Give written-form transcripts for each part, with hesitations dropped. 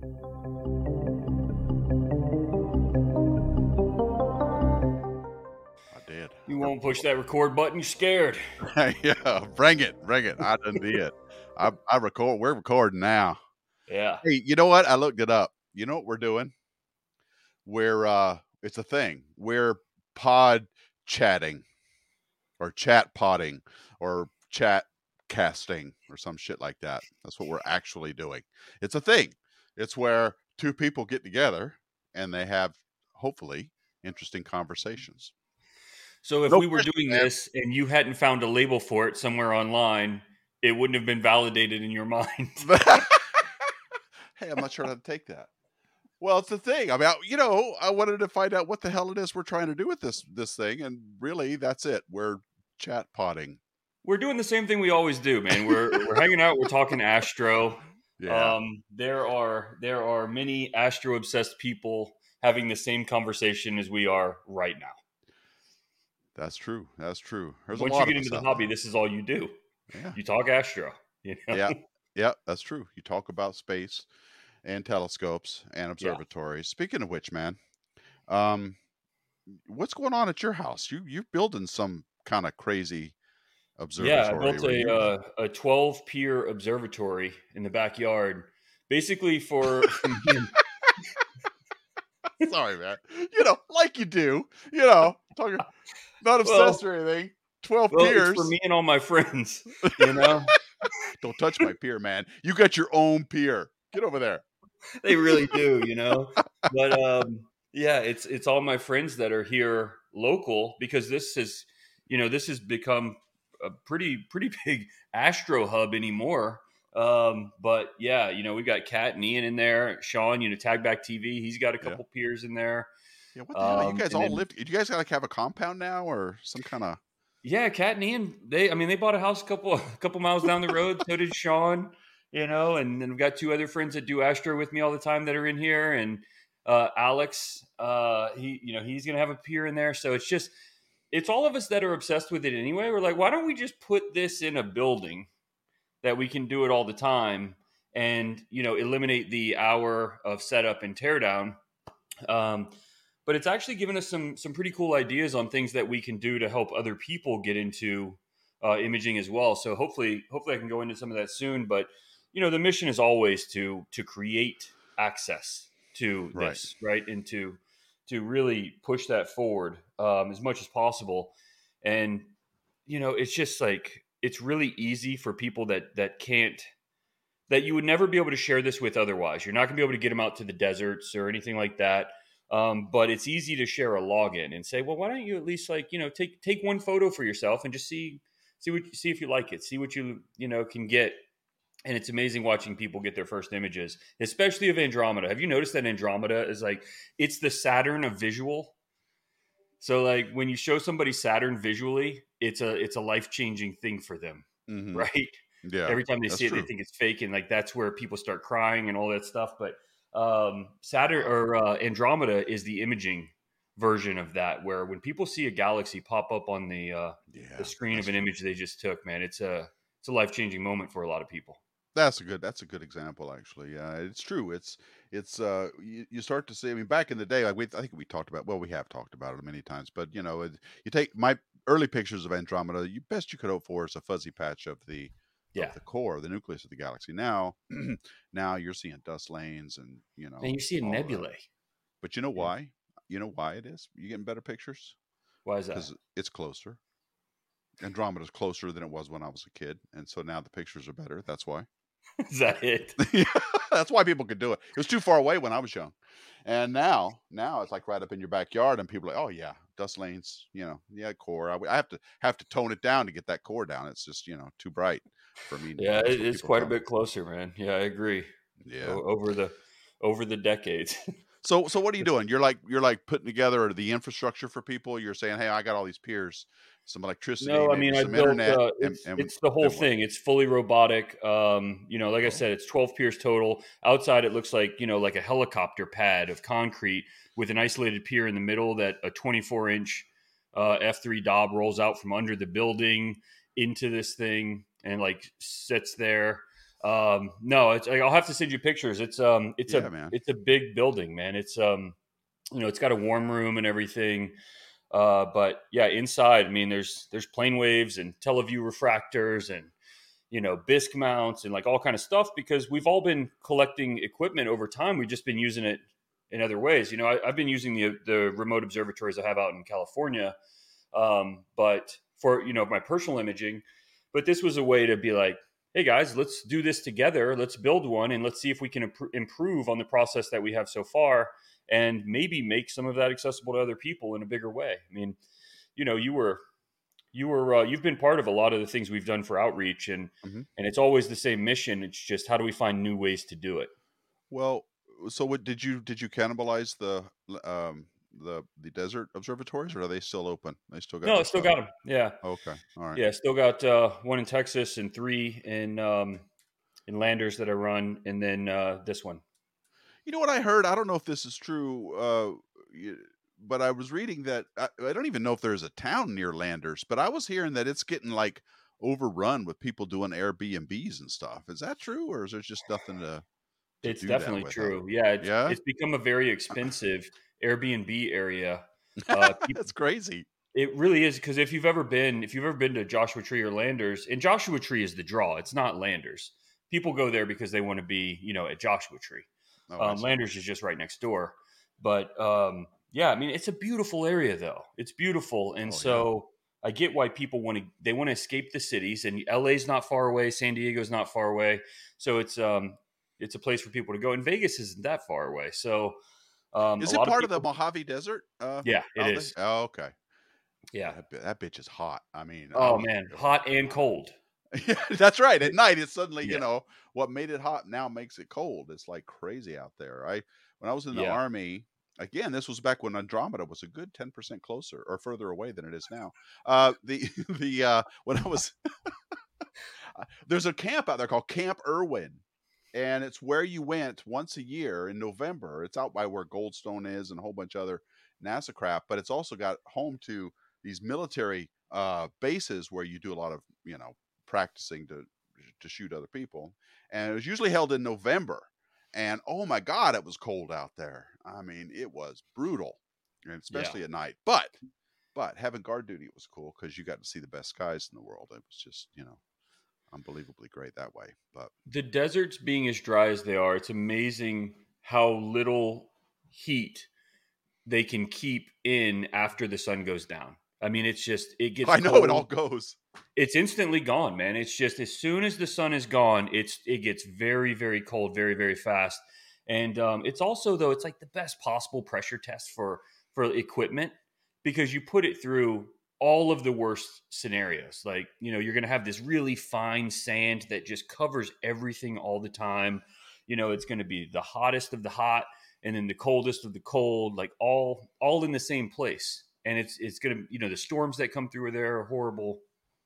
I did. You won't push that record button. You're scared. Yeah, bring it. I done did. I record. We're recording now. Yeah. Hey, you know what? I looked it up. You know what we're doing? It's a thing. We're pod chatting or chat potting or chat casting or some shit like that. That's what we're actually doing. It's a thing. It's where two people get together and they have hopefully interesting conversations. So if No we were pressure, doing man. this and you hadn't found a label for it somewhere online, it wouldn't have been validated in your mind. Hey, I'm not sure how to take that. Well, it's the thing. I mean, I wanted to find out what the hell it is we're trying to do with this thing, and really, that's it. We're chat potting. We're doing the same thing we always do, man. We're hanging out. We're talking Astro. Yeah, There are many Astro obsessed people having the same conversation as we are right now. that's true. That's true. There's a Once you lot get of into us the out hobby, this is all you do. there. Yeah, You talk Astro. You know? yeah, yeah. That's true. You talk about space and telescopes and Yeah. observatories. Speaking of which, man, um, what's going on at your house? You're building some kind of crazy Yeah, I observatory, built were you? a 12 pier observatory in the backyard, basically for me and Sorry, man. Like you do. Talking not well, obsessed or anything. 12 well, it's for peers. me and all my friends. You know, Don't touch my pier, man. You got your own pier. Get over there. they really do. You know, but yeah, it's all my friends that are here local because this has become a pretty big Astro hub anymore. But yeah, we got Kat and Ian in there. Sean, Tag Back TV, he's got a Yeah. couple peers in there. Yeah, what the hell? You guys And all then live. Do you guys have a compound now or some kind of. yeah, Kat and Ian, they bought a house a couple miles down the road. So did Sean, and then we've got two other friends that do Astro with me all the time that are in here, and Alex, he's gonna have a pier in there. So it's all of us that are obsessed with it anyway. We're like, why don't we just put this in a building that we can do it all the time, and eliminate the hour of setup and teardown. But it's actually given us some pretty cool ideas on things that we can do to help other people get into imaging as well. So hopefully I can go into some of that soon. But the mission is always to create access to Right. this, right, and to really push that forward as much as possible. And it's just like it's really easy for people that can't that you would never be able to share this with otherwise. You're not going to be able to get them out to the deserts or anything like that. But it's easy to share a login and say, well, why don't you at least take one photo for yourself and just see if you like it, see what you can get. And it's amazing watching people get their first images, especially of Andromeda. Have you noticed that Andromeda is it's the Saturn of visual? So when you show somebody Saturn visually, it's a life-changing thing for them, Mm-hmm. right? Yeah. Every time they that's see it, true. they think it's fake, and that's where people start crying and all that stuff. But Saturn Wow. or Andromeda is the imaging version of that, where when people see a galaxy pop up on the Yeah. screen of That's an true. image they just took, man, it's a life-changing moment for a lot of people. That's a good example, actually. Yeah, it's true. You start to see. I mean, back in the day, I think we talked about. Well, we have talked about it many times, but you take my early pictures of Andromeda. You best you could hope for is a fuzzy patch of the Yeah, core, the nucleus of the galaxy. Now, now you're seeing dust lanes and and you see a all of that. nebulae. But you know Yeah. why? You know why it is? You getting better pictures Why is that? because it's closer. Andromeda's closer than it was when I was a kid, and so now the pictures are better. That's why. Is that it? Yeah, that's why people could do it. It was too far away when I was young, and now it's like right up in your backyard, and people are like, oh yeah, dust lanes, yeah, core. I have to tone it down to get that core down. It's just too bright for me. Yeah, That's what it's people quite a tell me. bit closer, man. Yeah, I agree. Yeah. Over the decades. So what are you doing? You're like putting together the infrastructure for people. You're saying, hey, I got all these piers, some electricity, No, I maybe mean I some built internet, and it's the whole then what? thing. It's fully robotic. Like I Oh, said, it's 12 piers total. Outside it looks like, like a helicopter pad of concrete with an isolated pier in the middle that a 24-inch F3 Dob rolls out from under the building into this thing and sits there. No, it's I'll have to send you pictures. Yeah, man. it's a big building, man. It's got a warm room and everything. But yeah, inside, I mean, there's plane waves and Teleview refractors and bisque mounts and like all kind of stuff because we've all been collecting equipment over time. We've just been using it in other ways. I've been using the remote observatories I have out in California, but for my personal imaging. But this was a way to be like, hey guys, let's do this together. Let's build one and let's see if we can improve on the process that we have so far, and maybe make some of that accessible to other people in a bigger way. I mean, you've been part of a lot of the things we've done for outreach, and Hmm. it's always the same mission. It's just how do we find new ways to do it. Well, so what did you cannibalize the desert observatories, or are they still open? They still got No, I their still stuff. got them. Yeah, Okay, all right. yeah, still got one in Texas and three in Landers that I run, and then this one. You know what I heard? I don't know if this is true, but I was reading that I don't even know if there's a town near Landers, but I was hearing that it's getting like overrun with people doing Airbnbs and stuff. Is that true, or is there just nothing to It's do that definitely with? Huh? true. Yeah, Yeah, it's become a very expensive Airbnb area. that's crazy. It really is because if you've ever been to Joshua Tree or Landers, and Joshua Tree is the draw. It's not Landers. People go there because they want to be, at Joshua Tree. Oh, I see. Landers is just right next door. But yeah, I mean, it's a beautiful area though. It's beautiful, and Oh yeah. so I get why people want to escape the cities. And LA's not far away, San Diego's not far away, so it's a place for people to go. And Vegas isn't that far away, so a Is it lot of part of the people. Mojave Desert? Yeah, it Out there? is. Oh, okay. Yeah. That bitch is hot. I mean, I Oh was man, hot and cold. Yeah, that's right. At night, it's suddenly, Yeah, what made it hot now makes it cold. It's like crazy out there. When I was in the yeah. army, again, this was back when Andromeda was a good 10% closer or further away than it is now. The when I was there's a camp out there called Camp Irwin, and it's where you went once a year in November. It's out by where Goldstone is and a whole bunch of other NASA crap, but it's also got home to these military bases where you do a lot of practicing to shoot other people, and it was usually held in November. And oh my God, it was cold out there. I mean, it was brutal, and Yeah. especially at night. But having guard duty was cool because you got to see the best skies in the world. It was just unbelievably great that way. But The deserts being as dry as they are, it's amazing how little heat they can keep in after the sun goes down. I mean, it gets I know it all cold. goes. It's instantly gone, man. It's just as soon as the sun is gone, it gets very, very cold, very, very fast. And it's also though it's like the best possible pressure test for equipment because you put it through all of the worst scenarios. Like you're going to have this really fine sand that just covers everything all the time. It's going to be the hottest of the hot and then the coldest of the cold, like all in the same place. And it's going to the storms that come through there are horrible.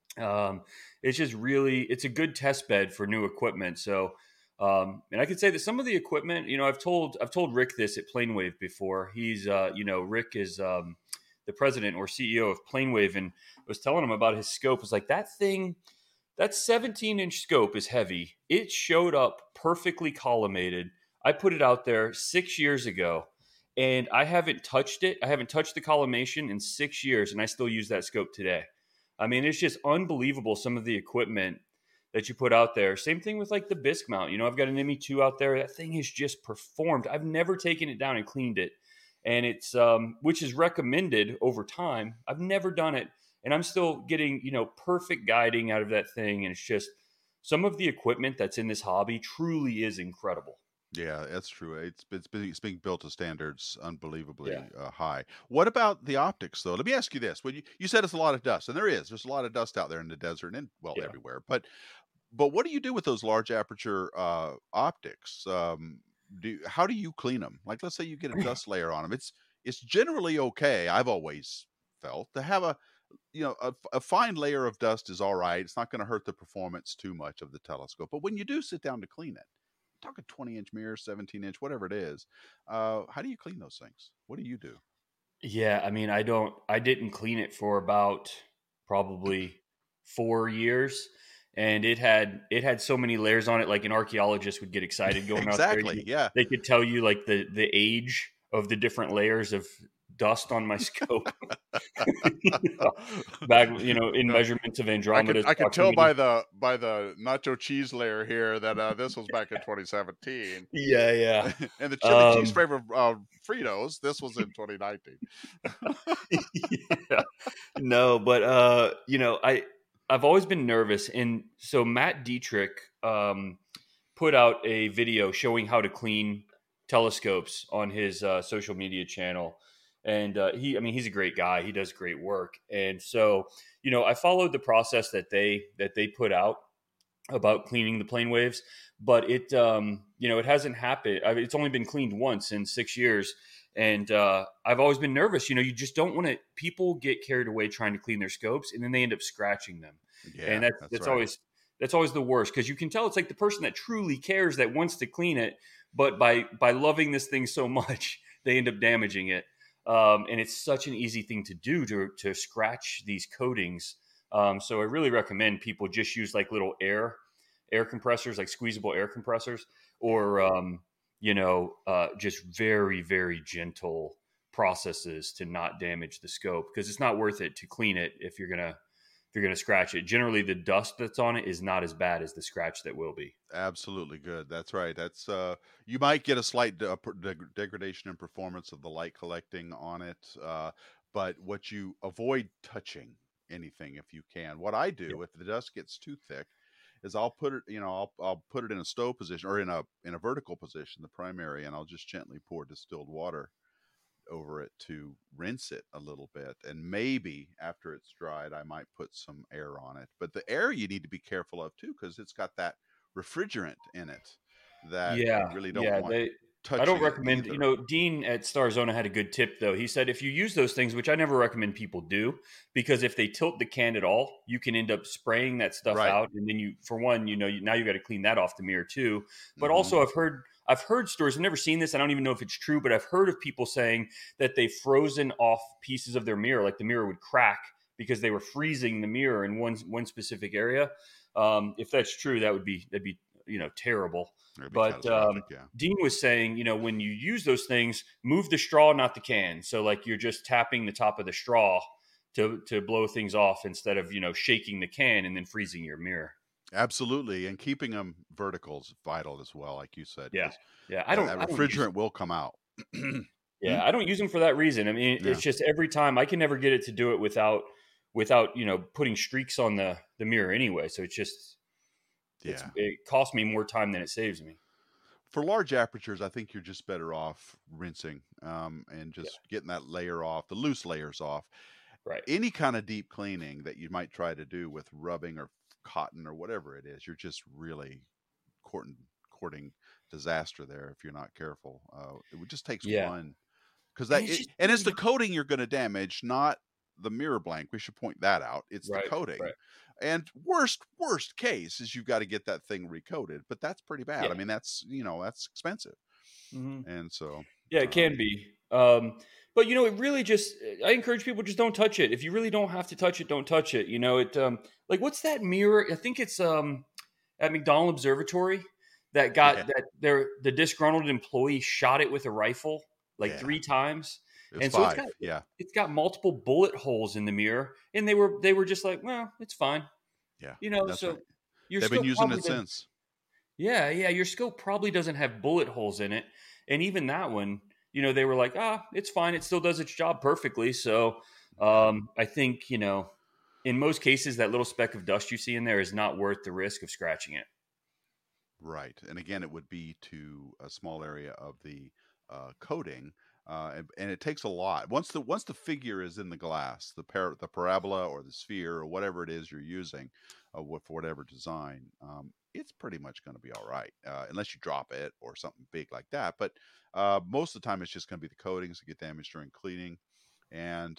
um, it's just really it's a good test bed for new equipment. So, and I could say that some of the equipment, I've told Rick this at Planewave before. He's Rick is the president or CEO of Planewave, and was telling him about his scope. It's like that thing. That 17-inch scope is heavy. It showed up perfectly collimated. I put it out there 6 years ago, and I haven't touched it. I haven't touched the collimation in 6 years, and I still use that scope today. I mean, it's just unbelievable some of the equipment that you put out there. Same thing with like the bisque mount. I've got an ME2 out there. That thing has just performed. I've never taken it down and cleaned it, and it's which is recommended over time. I've never done it, and I'm still getting perfect guiding out of that thing. And it's just some of the equipment that's in this hobby truly is incredible. Yeah, that's true. It's being built to standards Yeah, unbelievably high. What about the optics, though? Let me ask you this: when you said it's a lot of dust, and there's a lot of dust out there in the desert and well yeah. everywhere. But what do you do with those large aperture optics? How do you clean them? Like, let's say you get a dust layer on them. It's generally okay. I've always felt to have a fine layer of dust is all right. It's not going to hurt the performance too much of the telescope. But when you do sit down to clean it, talking 20-inch mirror, 17-inch, whatever it is, how do you clean those things? What do you do? Yeah, I mean, I didn't clean it for about probably 4 years. and it had so many layers on it. Like an archaeologist would get excited going out there. Exactly. Yeah. They could tell you like the age of the different layers of dust on my scope. Back, in No, measurements of I could Andromeda's I could tell proximity. by the nacho cheese layer here that this was back in 2017, Yeah, yeah. and the chili cheese Um, flavor Fritos. This was in 2019. yeah. No, but I've always been nervous, and so Matt Dietrich put out a video showing how to clean telescopes on his social media channel, and he's a great guy. He does great work, and so I followed the process that they put out about cleaning the plane waves, but it hasn't happened. I mean, it's only been cleaned once in 6 years, and I've always been nervous. You just don't want to. People get carried away trying to clean their scopes, and then they end up scratching them, and Yeah, that's that's that's right. always that's always the worst because you can tell it's like the person that truly cares that wants to clean it, but by loving this thing so much, they end up damaging it. And it's such an easy thing to do to scratch these coatings. So I really recommend people just use like little air compressors, like squeezable air compressors, or just very very gentle processes to not damage the scope because it's not worth it to clean it if you're gonna scratch it. Generally, the dust that's on it is not as bad as the scratch that will be. Absolutely good. That's right. That's you might get a slight degradation in performance of the light collecting on it, but what you avoid touching anything if you can. What I Yeah. do if the dust gets too thick is I'll put it, I'll put it in a stow position or in a vertical position, the primary, and I'll just gently pour distilled water over it to rinse it a little bit. And maybe after it's dried, I might put some air on it. But the air you need to be careful of too, because it's got that refrigerant in it that you Yeah, really don't yeah. want I don't touching it recommend. either. Dean at Starzona had a good tip though. He said if you use those things, which I never recommend people do, because if they tilt the can at all, you can end up spraying that stuff Right. out, and then for one, now you got to clean that off the mirror too. But Hmm. also, I've heard stories. I've never seen this. I don't even know if it's true, but I've heard of people saying that they've frozen off pieces of their mirror, like the mirror would crack because they were freezing the mirror in one specific area. If that's true, that'd be terrible. It'd be But catastrophic. Yeah. Dean was saying, when you use those things, move the straw, not the can. So like you're just tapping the top of the straw to blow things off instead of shaking the can and then freezing your mirror. Absolutely. And keeping them vertical is vital as well, like you said, Yeah, because yeah. I that, don't that I don't use refrigerant will come out. Hmm? yeah I don't use them for that reason. I mean, Yeah. it's just every time I can never get it to do it without putting streaks on the mirror anyway. So it's just Yeah. it costs me more time than it saves me. For large apertures, I think you're just better off rinsing and Yeah, just getting that layer off, the loose layers off. right. Any kind of deep cleaning that you might try to do with rubbing or cotton or whatever it is, you're just really courting disaster there if you're not careful. It just takes Yeah, one because and it's just and so it's the coating you're going to damage, not the mirror blank. We should point that out. It's the right, coating. right. And worst case is you've got to get that thing recoated, but that's pretty bad. I Yeah. mean, that's expensive, Mhm. and so Yeah, it can um, be. But it really just I encourage people just don't touch it. If you really don't have to touch it, don't touch it. It like what's that mirror? I think it's at McDonald Observatory that yeah, got that the disgruntled employee shot it with a rifle like yeah, 3 times. it was And so it's got five. Yeah, it's got multiple bullet holes in the mirror and they were just like, well, it's fine. yeah, that's So right. your They've been scope using probably it doesn't. since. Yeah, yeah, your scope probably doesn't have bullet holes in it. And even that one, they were like, it's fine. It still does its job perfectly. So Yeah. I think, in most cases, that little speck of dust you see in there is not worth the risk of scratching it. Right. And again, it would be to a small area of the coating, and it takes a lot. Once the figure is in the glass, the parabola or the sphere or whatever it is you're using, for whatever design, it's pretty much going to be all right, unless you drop it or something big like that. But most of the time, it's just going to be the coatings that get damaged during cleaning. And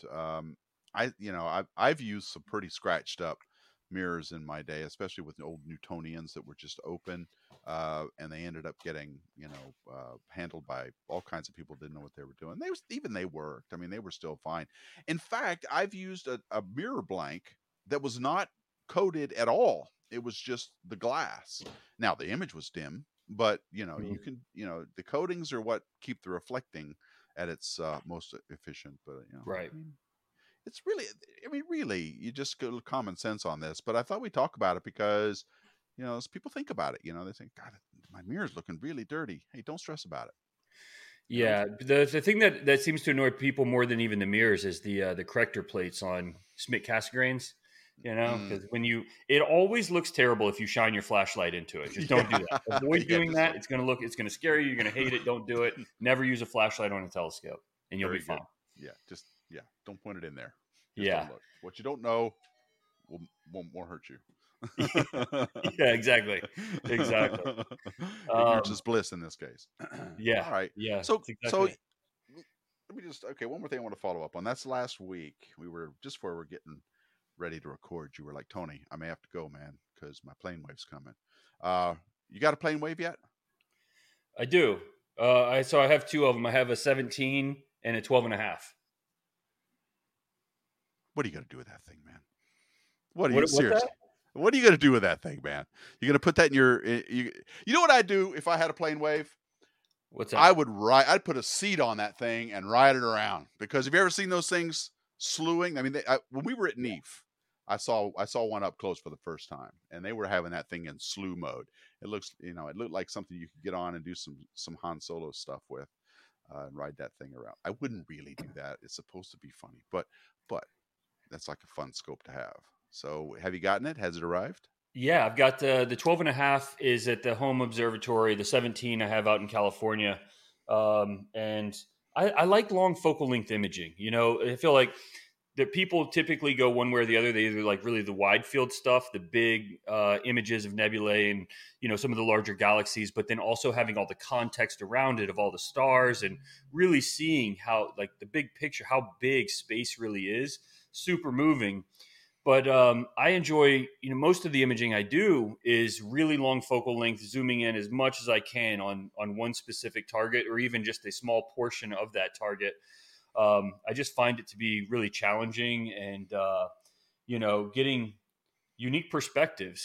I've used some pretty scratched up mirrors in my day, especially with the old Newtonians that were just open, and they ended up getting handled by all kinds of people who didn't know what they were doing. They worked. I mean, they were still fine. In fact, I've used a mirror blank that was not coated at all. It was just the glass. Now the image was dim, but you know, you can, you know, the coatings are what keep the reflecting at its most efficient. But you know, Right. I mean, it's really, I mean, really, you just go common sense on this. But I thought we'd talk about it because, you know, as people think about it, you know, they think, God, my mirror's looking really dirty. Hey, don't stress about it. You know? Yeah, the thing that seems to annoy people more than even the mirrors is the corrector plates on Smith Cassegrains. You know, Mm. because it always looks terrible if you shine your flashlight into it. Just don't do that. Yeah. Avoid Yeah, doing just that. It's going to scare you. You're going to hate it. Don't do it. Never use a flashlight on a telescope, and you'll be very good. fine. Yeah, just don't point it in there. Just Yeah, don't look. What you don't know won't hurt you. yeah, exactly, exactly. Ignorance Um, is bliss in this case. yeah, All right. yeah, So that's exactly it. let me just, okay, one more thing I want to follow up on. That's last week. We were just before we're getting ready to record. You were like, Tony, I may have to go, man, because my plane wave's coming. You got a plane wave yet? I do. So I have two of them. I have a 17 and a 12 and a half. What are you gonna do with that thing, man? What are you What's that? seriously? What are you gonna do with that thing, man? You gonna put that in your? You know what I'd do if I had a plane wave? What's that? I would ride. I'd put a seat on that thing and ride it around. Because have you ever seen those things slewing? I mean, when we were at NEAF, I saw one up close for the first time, and they were having that thing in slew mode. It looked like something you could get on and do some Han Solo stuff with, and ride that thing around. I wouldn't really do that. It's supposed to be funny, but that's like a fun scope to have. So, have you gotten it? Has it arrived? Yeah, I've got the 12 and a half is at the home observatory. The 17 I have out in California. And I like long focal length imaging. You know, I feel like that people typically go one way or the other. They either like really the wide field stuff, the big images of nebulae and, you know, some of the larger galaxies, but then also having all the context around it of all the stars and really seeing how, like, the big picture, how big space really is. Super moving. But I enjoy, you know, most of the imaging I do is really long focal length, zooming in as much as I can on one specific target or even just a small portion of that target. I just find it to be really challenging and, you know, getting unique perspectives.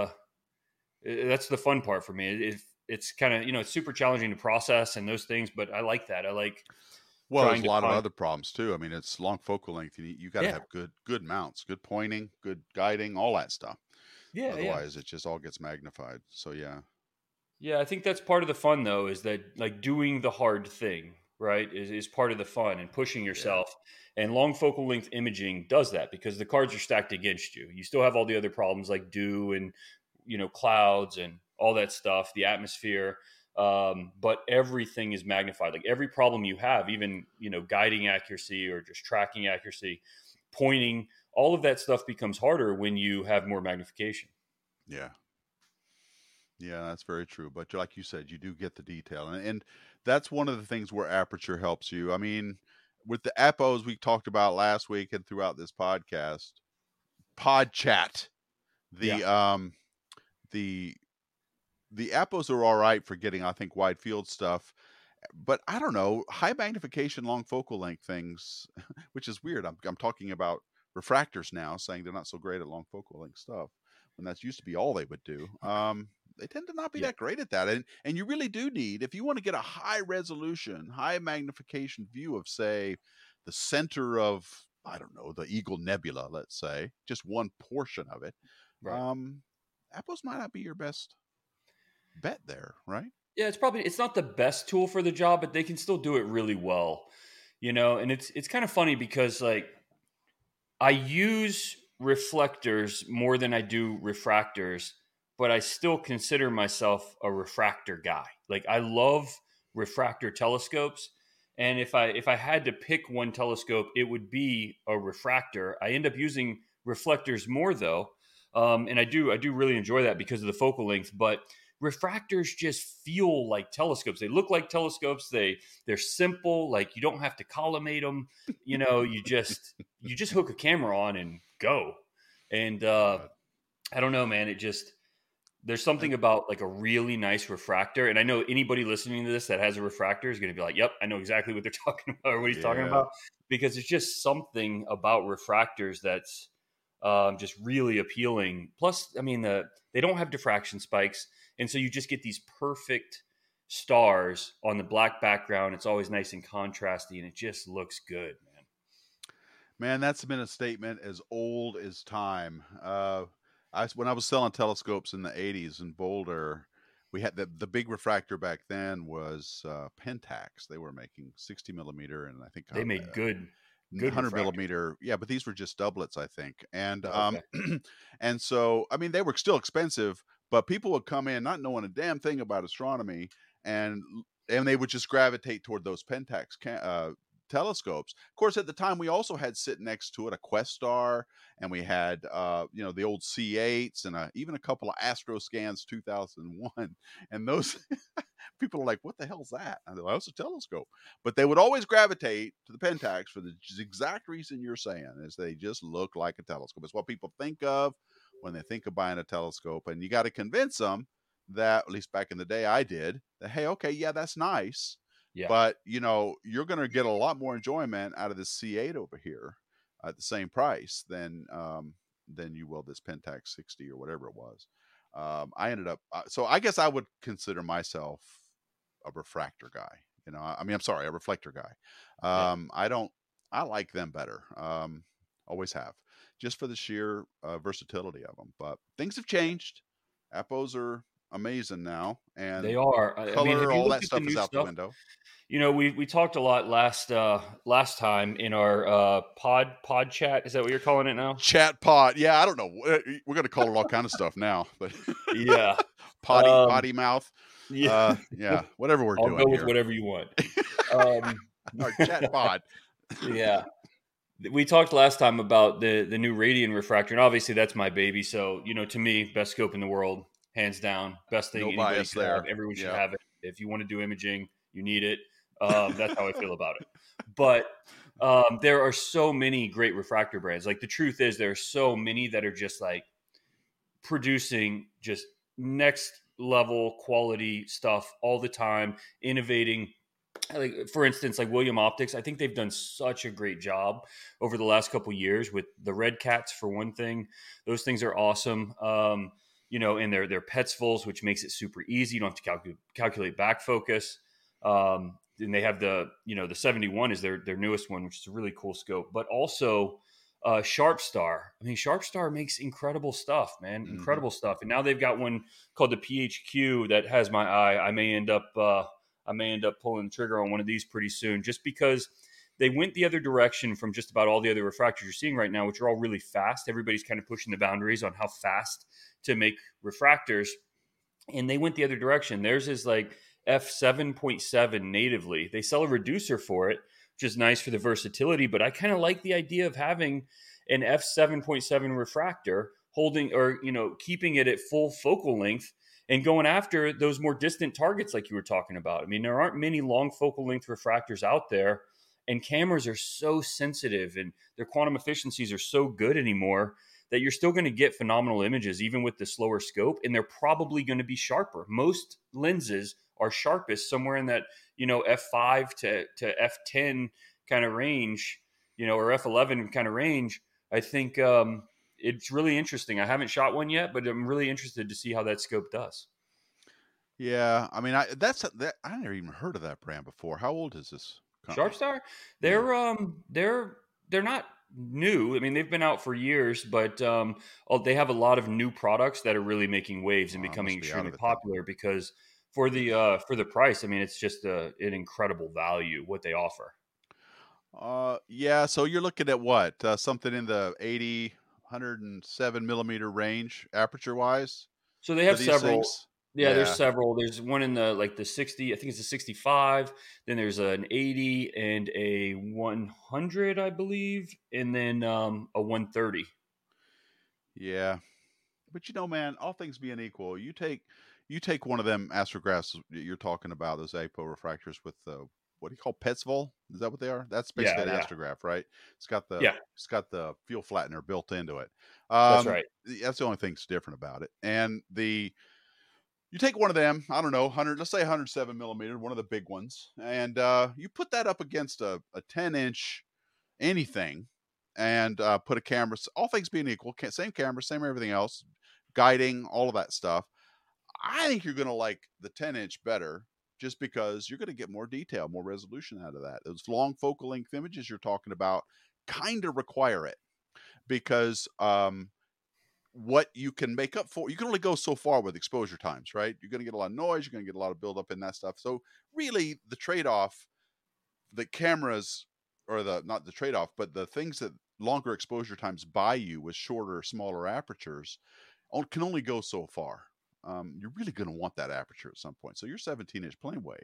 That's the fun part for me. It's kind of, you know, it's super challenging to process and those things, but I like that. I like Well, there's trying a to lot of find, other problems too. I mean, it's long focal length. You got to yeah, have good mounts, good pointing, good guiding, all that stuff. yeah, yeah. Otherwise, it just all gets magnified. So yeah, Yeah, I think that's part of the fun though, is that like doing the hard thing, right? Is part of the fun and pushing yeah, yourself. And long focal length imaging does that because the cards are stacked against you. You still have all the other problems like dew and, you know, clouds and all that stuff, the atmosphere. But everything is magnified. Like every problem you have, even, you know, guiding accuracy or just tracking accuracy, pointing, all of that stuff becomes harder when you have more magnification. yeah, yeah. That's very true. But like you said, you do get the detail, and that's one of the things where aperture helps you. I mean, with the appos we talked about last week and throughout this podcast, pod chat, Yeah. the the the appos are all right for getting, I think, wide field stuff. But I don't know, high magnification, long focal length things, which is weird. I'm talking about refractors now, saying they're not so great at long focal length stuff, when that's used to be all they would do. They tend to not be Yeah. that great at that, and you really do need, if you want to get a high resolution, high magnification view of, say, the center of, I don't know, the Eagle Nebula, let's say, just one portion of it. Right. Um, Apples might not be your best bet there, right? Yeah, it's not the best tool for the job, but they can still do it really well. You know, and it's kind of funny because like I use reflectors more than I do refractors, but I still consider myself a refractor guy. Like I love refractor telescopes, and if I had to pick one telescope, it would be a refractor. I end up using reflectors more though, and I do really enjoy that because of the focal length. But refractors just feel like telescopes. They look like telescopes. They're simple. Like you don't have to collimate them. You know, you just hook a camera on and go. And Right. I don't know, man. It just there's something about like a really nice refractor. And I know anybody listening to this that has a refractor is going to be like, "Yep, I know exactly what they're talking about or what he's talking Yeah. about," because it's just something about refractors that's just really appealing. Plus, I mean, they don't have diffraction spikes, and so you just get these perfect stars on the black background. It's always nice and contrasty, and it just looks good, man. Man, that's been a statement as old as time. When I was selling telescopes in the '80s in Boulder, we had the big refractor back then was Pentax. They were making 60 millimeter and I think They made good 100 refractors. millimeter. Yeah, but these were just doublets, I think. And Okay. and so I mean they were still expensive, but people would come in not knowing a damn thing about astronomy, and and they would just gravitate toward those Pentax telescopes. Of course, at the time we also had sitting next to it a Questar, and we had the old C8s and even a couple of Astroscans 2001, and those people are like, "What the hell's that?" And they're like, "Oh, it's a telescope." But they would always gravitate to the Pentax for the exact reason you're saying, is they just look like a telescope. It's what people think of when they think of buying a telescope, and you got to convince them that, at least back in the day, I did that. Hey, okay, yeah, that's nice, Yeah. but you're going to get a lot more enjoyment out of this C8 over here at the same price than you will this Pentax 60 or whatever it was. I ended up, so I guess I would consider myself a refractor guy. I mean, I'm sorry, a reflector guy. Yeah. I like them better. Always have, just for the sheer versatility of them. But things have changed. Appos are amazing now, They and are. I mean, have color, you all looked that at the stuff is new out the stuff? window. We talked a lot last time in our pod chat. Is that what you're calling it now? Chat pod, yeah, I don't know. We're going to call it all kind of stuff now, but Yeah. potty mouth, Yeah. yeah, whatever we're I'll go doing with here. whatever you want. Um, Our chat pod. yeah. We talked last time about the new Radian refractor, and obviously that's my baby. So, to me, best scope in the world, hands down, best thing No anybody bias could have. there. Everyone should Yeah. have it. If you want to do imaging, you need it. That's how I feel about it. But there are so many great refractor brands. Like the truth is, there are so many that are just like producing just next level quality stuff all the time, innovating. Like for instance, like William Optics, I think they've done such a great job over the last couple of years with the Red Cats for one thing. Those things are awesome. And they're Petzvals, which makes it super easy. You don't have to calculate back focus. And they have the 71 is their newest one, which is a really cool scope. But also Sharpstar. I mean, Sharpstar makes incredible stuff, man. Hmm. Incredible stuff. And now they've got one called the PHQ that has my eye. I may end up pulling the trigger on one of these pretty soon, just because they went the other direction from just about all the other refractors you're seeing right now, which are all really fast. Everybody's kind of pushing the boundaries on how fast to make refractors, and they went the other direction. Theirs is like f7.7 natively. They sell a reducer for it, which is nice for the versatility, but I kind of like the idea of having an f7.7 refractor holding or keeping it at full focal length and going after those more distant targets like you were talking about. I mean, there aren't many long focal length refractors out there, and cameras are so sensitive and their quantum efficiencies are so good anymore that you're still going to get phenomenal images even with the slower scope, and they're probably going to be sharper. Most lenses are sharpest somewhere in that f5 to f10 kind of range, or f11 kind of range. I think it's really interesting. I haven't shot one yet, but I'm really interested to see how that scope does. Yeah, I mean, I never even heard of that brand before. How old is this company? Sharpstar, Yeah. they're not new. I mean, they've been out for years, but they have a lot of new products that are really making waves and Well, I becoming must be out extremely of it then. popular because for the price, I mean, it's just an incredible value what they offer. Yeah, so you're looking at what? Something in the 80, 107 millimeter range aperture wise So they for have these several. things? Yeah, there's Yeah. several. There's one in the 60, I think it's a 65. Then there's an 80 and a 100, I believe, and then a 130. Yeah. But man, all things being equal, you take one of them astrographs that you're talking about, those apo refractors with the what do you call Petzval? Is that what they are? That's basically Yeah, an yeah, astrograph, right? It's got the yeah. it's got the fuel flattener built into it. That's right. That's the only thing that's different about it. And you take one of them, I don't know, 100, let's say 107 millimeter, one of the big ones, and you put that up against a 10-inch anything, and put a camera, all things being equal, same camera, same everything else, guiding, all of that stuff, I think you're going to like the 10-inch better, just because you're going to get more detail, more resolution out of that. Those long focal length images you're talking about kind of require it, because what you can make up for, you can only go so far with exposure times, right? You're going to get a lot of noise, you're going to get a lot of buildup in that stuff. So really the trade-off, the cameras, or the, not the trade-off, but the things that longer exposure times buy you with shorter, smaller apertures can only go so far. You're really going to want that aperture at some point. So your 17-inch plane wave,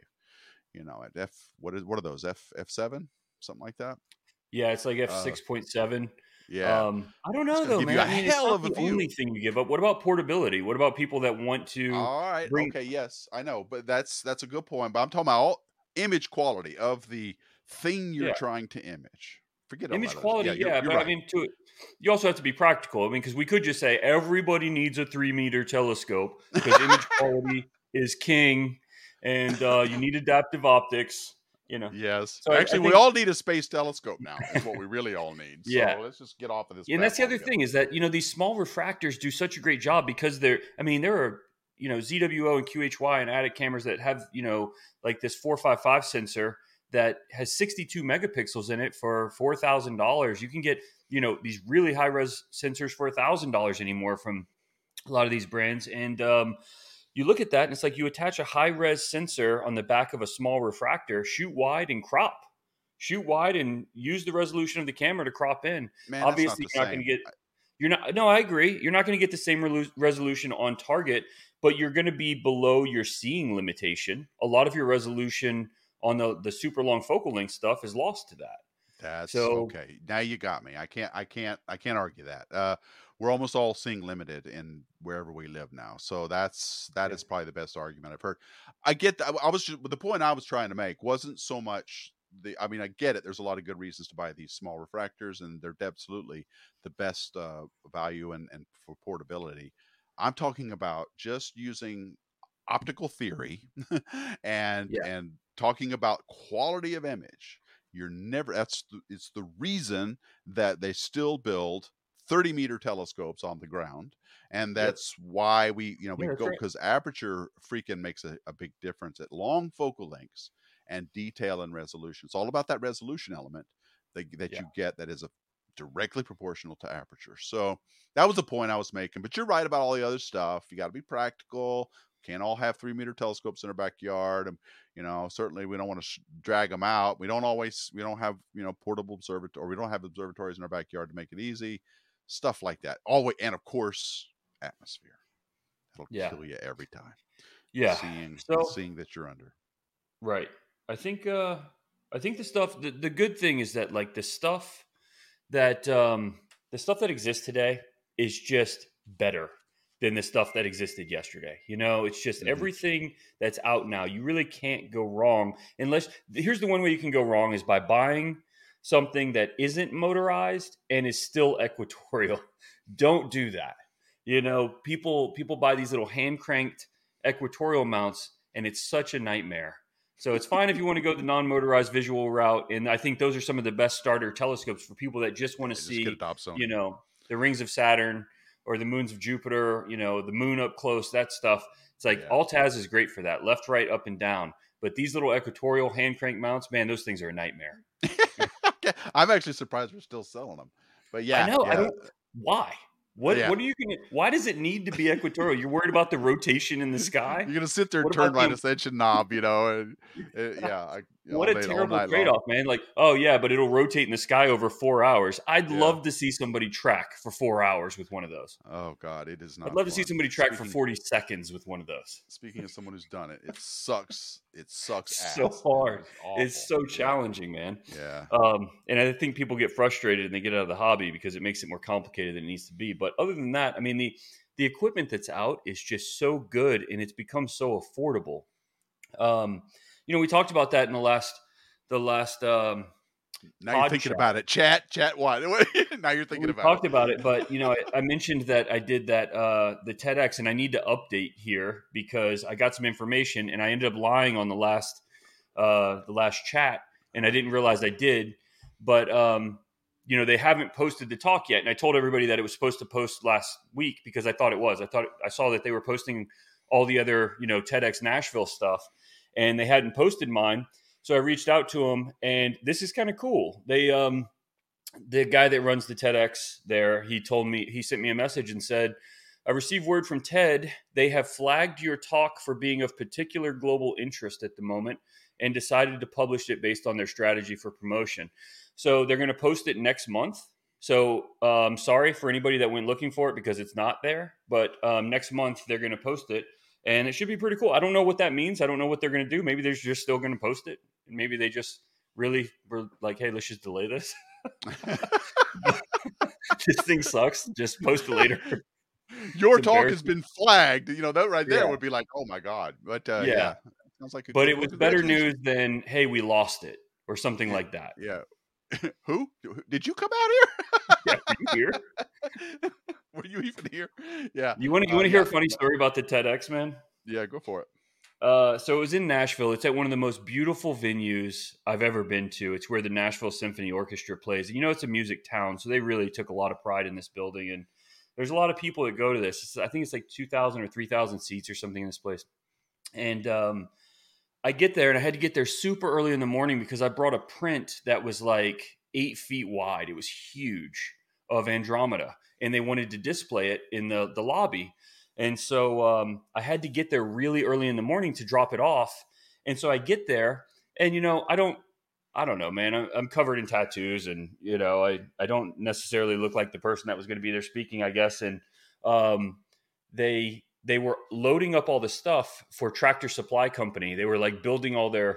at what are those, F7, something like that? Yeah, it's like f6.7. Yeah. I don't It's know going to though, give man. you a I mean, it's hell not of a the view. only thing you give up. What about portability? What about people that want to All right. bring? Okay. Yes, I know, but that's a good point. But I'm talking about image quality of the thing you're Yeah, trying to image. Forget all image that other. quality. Yeah, Yeah, you're but I right. mean, you also have to be practical. I mean, because we could just say everybody needs a 3-meter telescope because image quality is king, and you need adaptive optics. Yes. So I Actually, we think, all need a space telescope now. Is what we really all need. yeah. So let's just get off of this And crap that's the other altogether. thing is that, these small refractors do such a great job because there are, ZWO and QHY and Attic cameras that have, like this 455 sensor that has 62 megapixels in it for $4,000. You can get, these really high res sensors for $1,000 anymore from a lot of these brands. And you look at that and it's like you attach a high res sensor on the back of a small refractor, shoot wide and crop. Shoot wide and use the resolution of the camera to crop in. Man, that's not Obviously, the you're not going to same. get. You're not. No, I agree. You're not going to get the same resolution on target, but you're going to be below your seeing limitation. A lot of your resolution on the super long focal length stuff is lost to that. That's So okay. Now you got me. I can't argue that. We're almost all seeing limited in wherever we live now. So that yeah, is probably the best argument I've heard. I get that. I was just, the point I was trying to make wasn't so much I mean, I get it. There's a lot of good reasons to buy these small refractors, and they're absolutely the best value and for portability. I'm talking about just using optical theory and yeah, talking about quality of image. You're never, it's the reason that they still build 30-meter telescopes on the ground, and yep, that's why we yeah, that's go, right. because aperture freaking makes a big difference at long focal lengths and detail and resolution. It's all about that resolution element that Yeah, you get, that is directly proportional to aperture. So that was the point I was making. But you're right about all the other stuff. You got to be practical. Can't all have 3-meter telescopes in our backyard. And certainly we don't want to drag them out. We don't have portable observatory, or we don't have observatories in our backyard to make it easy. Stuff like that. Always, and of course, atmosphere. That'll yeah, kill you every time. yeah. So Seeing that you're under. right, I think the good thing is that like the stuff that exists today is just better than the stuff that existed yesterday. It's just Mm-hmm. everything that's out now. You really can't go wrong unless here's the one way you can go wrong is by buying something that isn't motorized and is still equatorial. Don't do that. People buy these little hand cranked equatorial mounts and it's such a nightmare. So it's fine if you want to go the non-motorized visual route, and I think those are some of the best starter telescopes for people that just want to Yeah, just get a see, Dobsoni. the rings of Saturn or the moons of Jupiter, the moon up close, that stuff. It's like Yeah. Altaz is great for that, left, right, up, and down. But these little equatorial hand crank mounts, man, those things are a nightmare. I'm actually surprised we're still selling them. But I yeah, know. I yeah, don't. Why? yeah. What are you going to? Why does it need to be equatorial? You're worried about the rotation in the sky. You're gonna sit there and What turn about right the ascension knob, and What all a day, all terrible night long. trade-off, man. Like, oh yeah, but it'll rotate in the sky over 4 hours. I'd Yeah. love to see somebody track for 4 hours with one of those. Oh God, it is I'd not love to see fun. somebody track for 40 seconds with one of those. Speaking of someone who's done it, it sucks. It sucks So ass. hard. It is awful. It's so Yeah. challenging, man. Yeah. And I think people get frustrated and they get out of the hobby because it makes it more complicated than it needs to be. But other than that, I mean, the equipment that's out is just so good and it's become so affordable. We talked about that in the last Now you're thinking about it. Chat what? Now you're thinking we about talked it. about it, but I mentioned that I did that the TEDx, and I need to update here because I got some information, and I ended up lying on the last chat, and I didn't realize I did. But they haven't posted the talk yet. And I told everybody that it was supposed to post last week because I thought it was. I saw that they were posting all the other, TEDx Nashville stuff, and they hadn't posted mine. So I reached out to them, and this is kind of cool. They, the guy that runs the TEDx there, he sent me a message and said, I received word from TED. They have flagged your talk for being of particular global interest at the moment and decided to publish it based on their strategy for promotion. So they're going to post it next month. So sorry for anybody that went looking for it because it's not there. But next month they're going to post it, and it should be pretty cool. I don't know what that means. I don't know what they're going to do. Maybe they're just still going to post it. And maybe they just really were like, hey, let's just delay this. This thing sucks. Just post it later. Your talk has been flagged. That right there Yeah. would be like, oh my God. But Yeah. sounds like But it was better news than, hey, we lost it or something like that. Yeah. Who? Did you come out here? Yeah, were you here? Were you even here? Yeah. You want to hear a funny story about the TEDx, man? Yeah, go for it. So it was in Nashville. It's at one of the most beautiful venues I've ever been to. It's where the Nashville Symphony Orchestra plays. It's a music town, so they really took a lot of pride in this building. And there's a lot of people that go to this. I think it's like 2,000 or 3,000 seats or something in this place. And I get there, and I had to get there super early in the morning because I brought a print that was like 8 feet wide. It was huge, of Andromeda, and they wanted to display it in the lobby. And so I had to get there really early in the morning to drop it off. And so I get there, and I don't know, man. I'm covered in tattoos, and I don't necessarily look like the person that was going to be there speaking, I guess. And they were loading up all the stuff for Tractor Supply Company. They were like building all their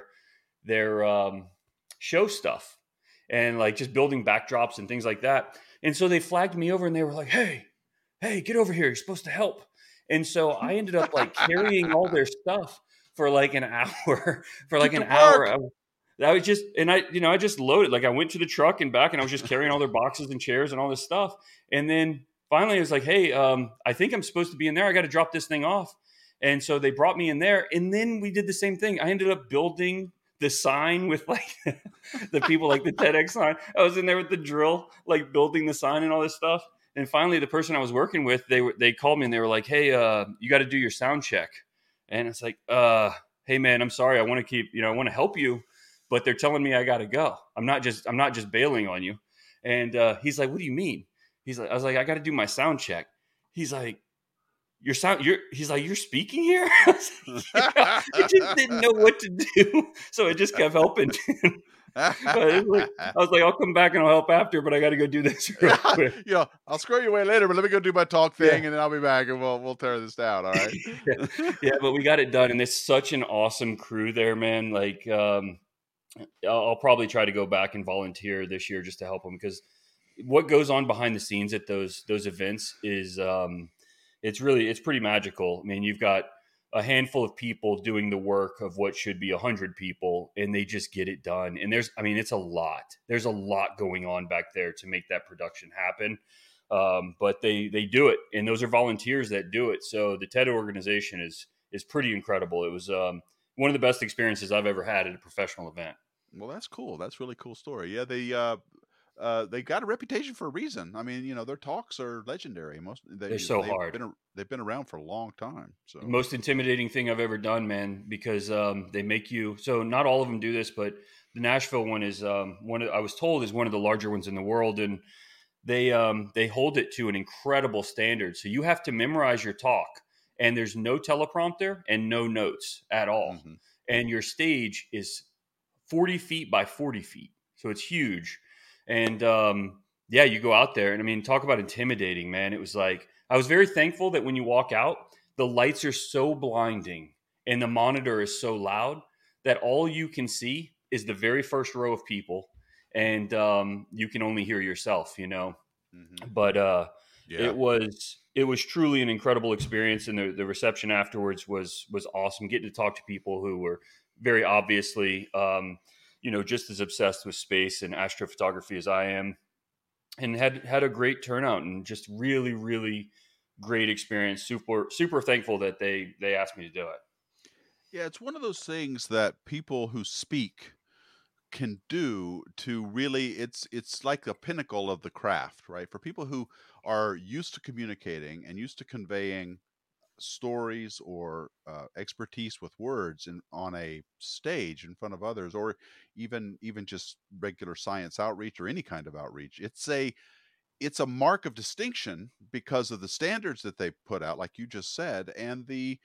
show stuff and like just building backdrops and things like that. And so they flagged me over, and they were like, "Hey, get over here! You're supposed to help." And so I ended up like carrying all their stuff for like an hour. For like an hour, I was just, and I just loaded. Like I went to the truck and back, and I was just carrying all their boxes and chairs and all this stuff. And then finally, I was like, "Hey, I think I'm supposed to be in there. I got to drop this thing off." And so they brought me in there, and then we did the same thing. I ended up building the sign with like the people, like the TEDx sign. I was in there with the drill, like building the sign and all this stuff. And finally, the person I was working with, they called me and they were like, "Hey, you got to do your sound check." And it's like, "Hey, man, I'm sorry. I want to I want to help you, but they're telling me I got to go. I'm not just bailing on you." And he's like, "What do you mean?" I was like, "I got to do my sound check." He's like, he's like, "You're speaking here?" I just didn't know what to do. So I just kept helping. I was like, "I'll come back and I'll help after, but I got to go do this real quick." I'll screw you away later, but let me go do my talk thing, and then I'll be back, and we'll tear this down. All right. Yeah, but we got it done, and it's such an awesome crew there, man. Like, I'll probably try to go back and volunteer this year just to help them, because what goes on behind the scenes at those events is it's pretty magical. I mean, you've got a handful of people doing the work of what should be 100 people, and they just get it done. And it's a lot. There's a lot going on back there to make that production happen. But they do it, and those are volunteers that do it. So the TED organization is pretty incredible. It was one of the best experiences I've ever had at a professional event. Well, that's cool. That's a really cool story. Yeah, they got a reputation for a reason. I mean, their talks are legendary. They're so hard. They've been around for a long time. So the most intimidating thing I've ever done, man, because they make you. So not all of them do this, but the Nashville one is I was told is one of the larger ones in the world, and they hold it to an incredible standard. So you have to memorize your talk, and there's no teleprompter and no notes at all. Mm-hmm. And your stage is 40 feet by 40 feet, so it's huge. And you go out there, and I mean, talk about intimidating, man. It was like, I was very thankful that when you walk out, the lights are so blinding and the monitor is so loud that all you can see is the very first row of people, and you can only hear yourself, Mm-hmm. But it was truly an incredible experience, and the reception afterwards was awesome. Getting to talk to people who were very obviously just as obsessed with space and astrophotography as I am, and had a great turnout, and just really, really great experience. Super, super thankful that they asked me to do it. Yeah, it's one of those things that people who speak can do to really, it's like the pinnacle of the craft, right? For people who are used to communicating and used to conveying stories or expertise with words on a stage in front of others, or even just regular science outreach or any kind of outreach, it's a mark of distinction because of the standards that they put out, like you just said, and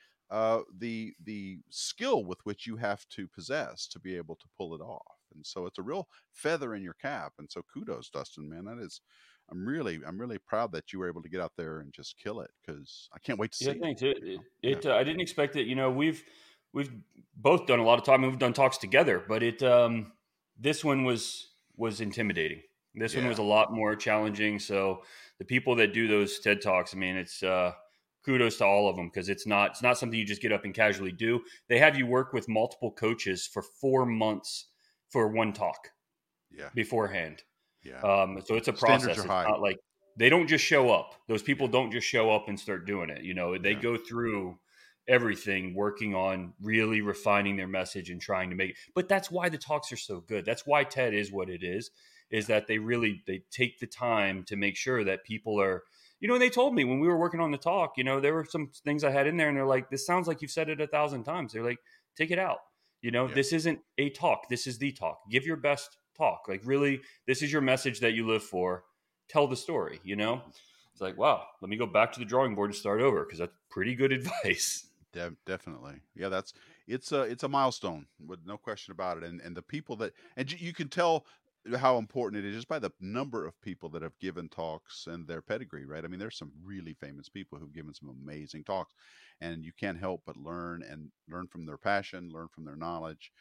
the skill with which you have to possess to be able to pull it off. And so it's a real feather in your cap. And so kudos, Dustin, man. That is, I'm really proud that you were able to get out there and just kill it, because I can't wait to Yeah, see it. thanks. Yeah, I didn't expect it. You know, we've both done a lot of time. We've done talks together, but this one was intimidating. This one yeah, was a lot more challenging. So the people that do those TED talks, I mean, it's kudos to all of them, because it's not something you just get up and casually do. They have you work with multiple coaches for 4 months for one talk yeah, beforehand. yeah. So it's a Standards process. are It's high. not like they don't just show up. Those people Yeah, don't just show up and start doing it. You know, they yeah, go through everything, working on really refining their message and trying to make it. But that's why the talks are so good. That's why TED is what it is yeah. that they take the time to make sure that people are, you know, and they told me when we were working on the talk, you know, there were some things I had in there and they're like, this sounds like you've said it 1,000 times. They're like, take it out. You know, Yeah. this isn't a talk. This is the talk. Give your best talk. Like, really, this is your message that you live for. Tell the story, you know? It's like, wow, let me go back to the drawing board and start over, because that's pretty good advice. Definitely. Yeah, it's a milestone with no question about it. And the people that, and you can tell how important it is just by the number of people that have given talks and their pedigree, right? I mean, there's some really famous people who've given some amazing talks, and you can't help but learn from their passion, learn from their knowledge,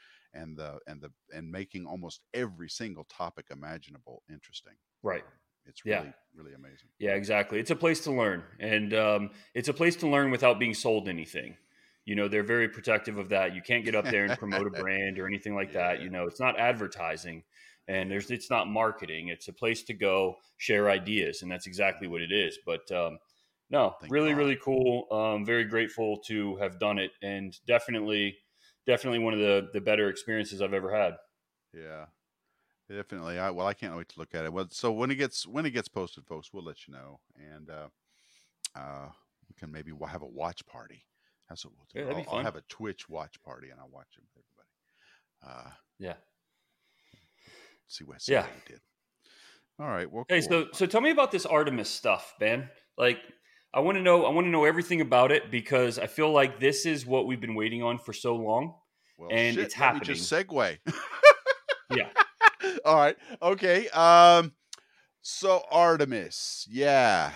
and making almost every single topic imaginable interesting. Right. It's Yeah. really amazing. Yeah, exactly. It's a place to learn. And it's a place to learn without being sold anything. You know, they're very protective of that. You can't get up there and promote a brand or anything like that. Yeah. You know, it's not advertising, and Yeah. it's not marketing. It's a place to go share ideas, and that's exactly what it is. But no, Thank really, God. really cool. Very grateful to have done it, and definitely one of the better experiences I've ever had. Yeah. Definitely. I can't wait to look at it. Well, so when it gets posted, folks, we'll let you know, and we can maybe have a watch party. That's what we'll Yeah, do. that'd be I'll fun. have a Twitch watch party, and I'll watch it with everybody. Yeah, See yeah. how you did. All right. Well, Hey, cool. so tell me about this Artemis stuff, man. Like, I want to know everything about it, because I feel like this is what we've been waiting on for so long, Well, and shit. it's Let me just happening. segue. Yeah. All right. Okay. So Artemis, yeah.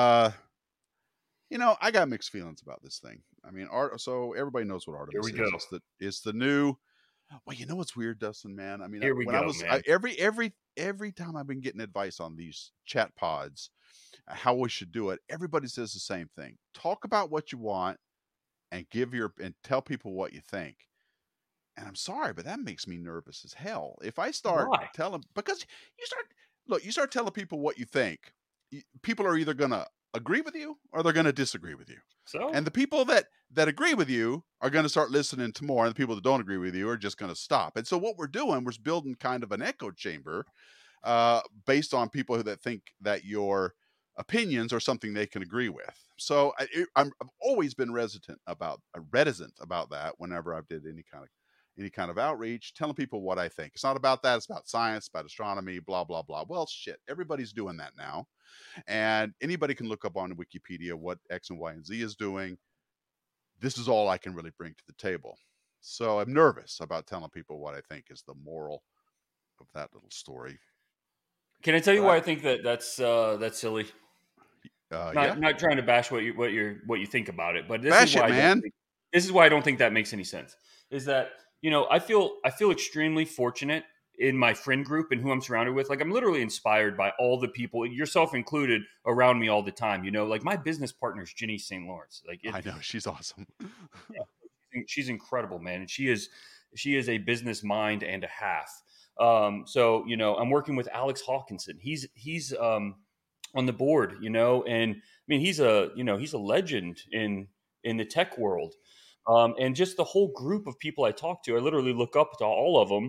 I got mixed feelings about this thing. I mean, art. So everybody knows what Here Artemis we go. is. It's the new. Well, you know what's weird, Dustin, man? I mean, Here we when I go, was man. every time I've been getting advice on these chat pods, how we should do it, everybody says the same thing: talk about what you want and tell people what you think. And I'm sorry, but that makes me nervous as hell. If I start Why? telling, because you start telling people what you think, people are either gonna agree with you or they're gonna disagree with you. So And the people that agree with you are going to start listening to more, and the people that don't agree with you are just going to stop. And so what we're doing, we're building kind of an echo chamber, based on people that think that your opinions are something they can agree with. So I've always been reticent about that whenever I've did any kind of outreach, telling people what I think. It's not about that. It's about science, about astronomy, blah blah blah. Well, shit, everybody's doing that now, and anybody can look up on Wikipedia what X and Y and Z is doing. This is all I can really bring to the table. So I'm nervous about telling people what I think is the moral of that little story. can I tell you But why I think that's silly? yeah, Not trying to bash what you think about it, but bash it, man. this is why I don't think that makes any sense. Is that, you know, I feel extremely fortunate in my friend group and who I'm surrounded with. Like, I'm literally inspired by all the people, yourself included, around me all the time. You know, like my business partner is Ginny St. Lawrence. Like, I know she's awesome. she's incredible, man, and she is a business mind and a half. So, you know, I'm working with Alex Hawkinson. He's on the board, you know, and I mean, he's a legend in the tech world. And just the whole group of people I talk to, I literally look up to all of them.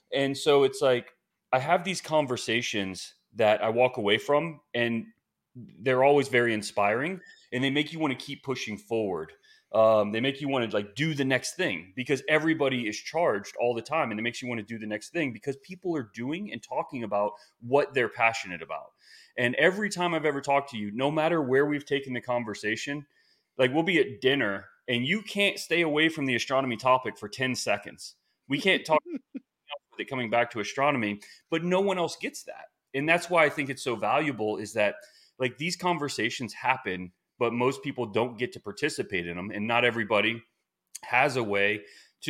And so it's like I have these conversations that I walk away from, and they're always very inspiring, and they make you want to keep pushing forward. They make you want to like do the next thing because everybody is charged all the time, and it makes you want to do the next thing because people are doing and talking about what they're passionate about. And every time I've ever talked to you, no matter where we've taken the conversation, like we'll be at dinner and you can't stay away from the astronomy topic for 10 seconds. We can't talk with it coming back to astronomy, but no one else gets that. And that's why I think it's so valuable is that like these conversations happen, but most people don't get to participate in them. And not everybody has a way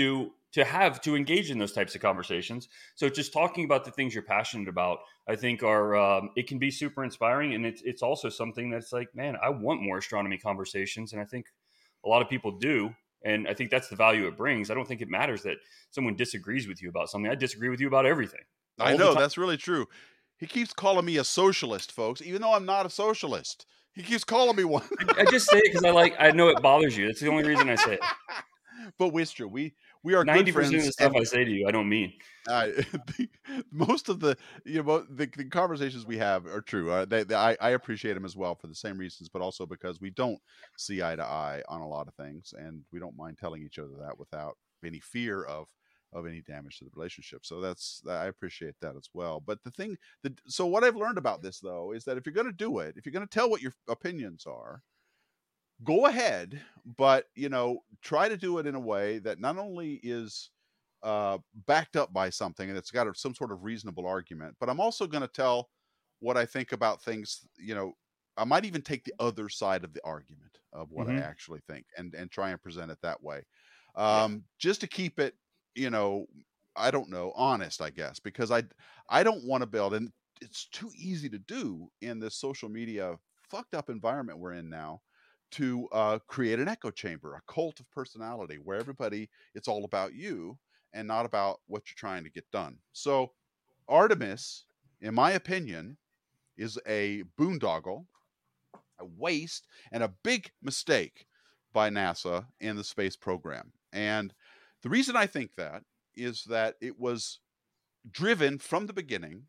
to engage in those types of conversations. So just talking about the things you're passionate about, I think are it can be super inspiring, and it's also something that's like, man, I want more astronomy conversations, and I think a lot of people do. And I think that's the value it brings. I don't think it matters that someone disagrees with you about something. I disagree with you about everything I all the know time. that's really true. He keeps calling me a socialist, folks, even though I'm not a socialist. He keeps calling me one. I just say it because I know it bothers you. That's the only reason I say it. But Wistra, we are good 90% of friends, the stuff and I say to you, I don't mean. the, most of the the conversations we have are true. I appreciate them as well for the same reasons, but also because we don't see eye to eye on a lot of things, and we don't mind telling each other that without any fear of any damage to the relationship. So I appreciate that as well. But so what I've learned about this though is that if you're going to do it, if you're going to tell what your opinions are, go ahead, but try to do it in a way that not only is backed up by something and it's got some sort of reasonable argument, but I'm also going to tell what I think about things. I might even take the other side of the argument of what I Hmm. actually think and try and present it that way, Yeah. just to keep it, you know, I don't know, honest, I guess, because I don't want to build, and it's too easy to do in this social media fucked up environment we're in now, to create an echo chamber, a cult of personality where everybody, it's all about you and not about what you're trying to get done. So Artemis, in my opinion, is a boondoggle, a waste, and a big mistake by NASA in the space program. And the reason I think that is that it was driven from the beginning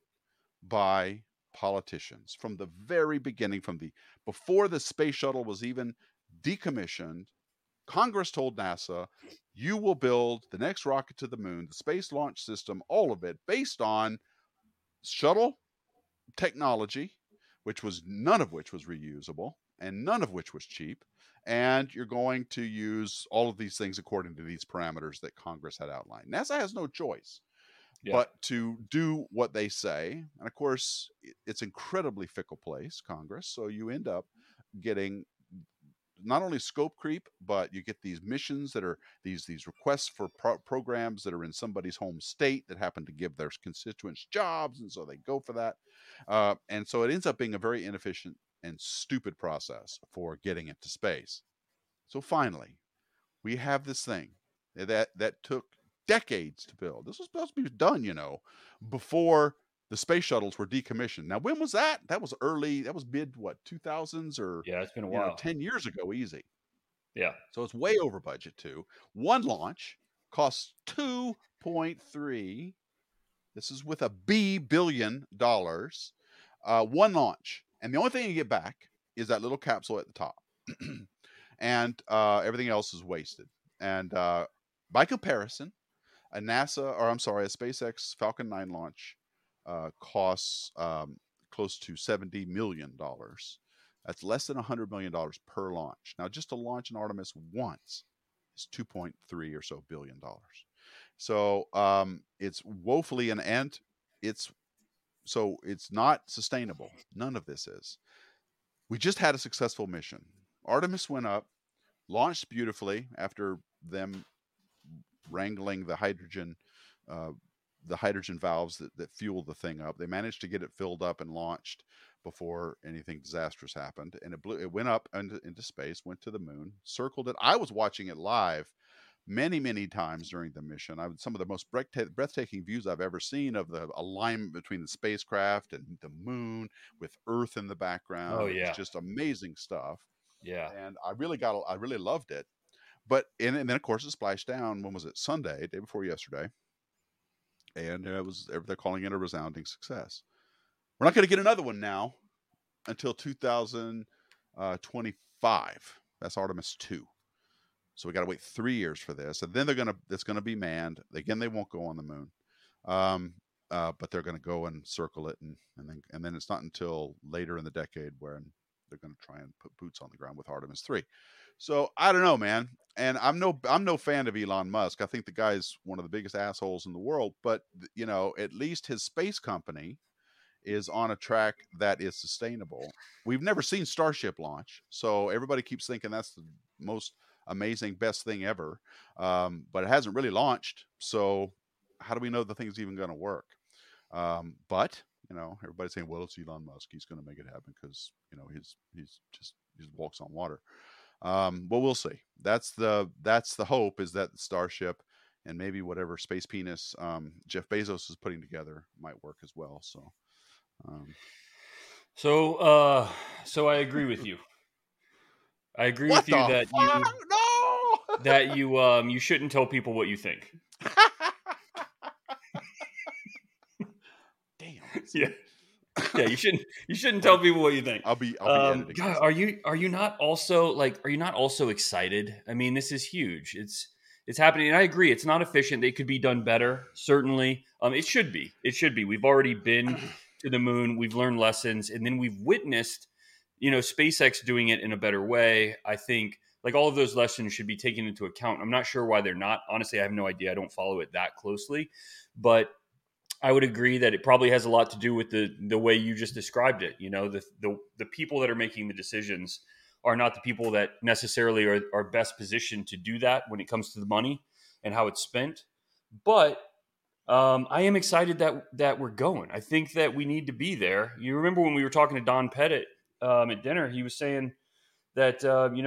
by politicians. From the very beginning, before the space shuttle was even decommissioned, Congress told NASA, you will build the next rocket to the moon, the space launch system, all of it based on shuttle technology, which was none of which was reusable and none of which was cheap. And you're going to use all of these things according to these parameters that Congress had outlined. NASA has no choice Yeah. but to do what they say. And of course, it's incredibly fickle place, Congress. So you end up getting not only scope creep, but you get these missions that are these requests for programs that are in somebody's home state that happen to give their constituents jobs, and so they go for that. And so it ends up being a very inefficient and stupid process for getting into space. So finally, we have this thing that took decades to build. This was supposed to be done, before the space shuttles were decommissioned. Now, when was that? That was early. That was mid what 2000s, or Yeah. It's been a while. 10 years ago, easy. Yeah. So it's way over budget too. One launch costs 2.3. This is with a billion dollars. One launch, and the only thing you get back is that little capsule at the top. And everything else is wasted. And by comparison, a SpaceX Falcon 9 launch costs close to $70 million. That's less than $100 million per launch. Now, just to launch an Artemis once is 2.3 or so billion dollars. So it's woefully and it's not sustainable. None of this is. We just had a successful mission. Artemis went up, launched beautifully after them wrangling uh, the hydrogen valves that fuel the thing up. They managed to get it filled up and launched before anything disastrous happened, and it went up into space, went to the moon, circled it. I was watching it live many times during the mission. Some of the most breathtaking views I've ever seen of the alignment between the spacecraft and the moon with Earth in the Oh background. It was yeah. just amazing stuff, Yeah. and I really loved it. But and then of course it splashed down. When was it? Sunday, day before yesterday. and they're calling it a resounding success. We're not going to get another one now until 2025. That's Artemis 2. So we got to wait 3 years for this, and then it's gonna be manned again. They won't go on the moon, um, but they're going to go and circle it, and then it's not until later in the decade when they're going to try and put boots on the ground with Artemis 3. So I don't know, man. And I'm no fan of Elon Musk. I think the guy's one of the biggest assholes in the world. But at least his space company is on a track that is sustainable. We've never seen Starship launch, so everybody keeps thinking that's the most amazing, best thing ever. But it hasn't really launched, so how do we know the thing's even going to work? But everybody's saying, well, it's Elon Musk. He's going to make it happen because he walks on water. Well, we'll see. That's the hope, is that Starship and maybe whatever space penis Jeff Bezos is putting together might work as well. So. So I agree with you. I agree What with you the that fuck? No! that you shouldn't tell people what you think. Damn. Yeah. Yeah, you shouldn't tell people what you think. I'll be editing. God, are you not also excited? I mean, this is huge. It's happening, and I agree. It's not efficient. They could be done better. Certainly, it should be. It should be. We've already been to the moon. We've learned lessons, and then we've witnessed, SpaceX doing it in a better way. I think like all of those lessons should be taken into account. I'm not sure why they're not. Honestly, I have no idea. I don't follow it that closely, but I would agree that it probably has a lot to do with the way you just described it. The people that are making the decisions are not the people that necessarily are best positioned to do that when it comes to the money and how it's spent. But I am excited that we're going. I think that we need to be there. You remember when we were talking to Don Pettit at dinner? He was saying that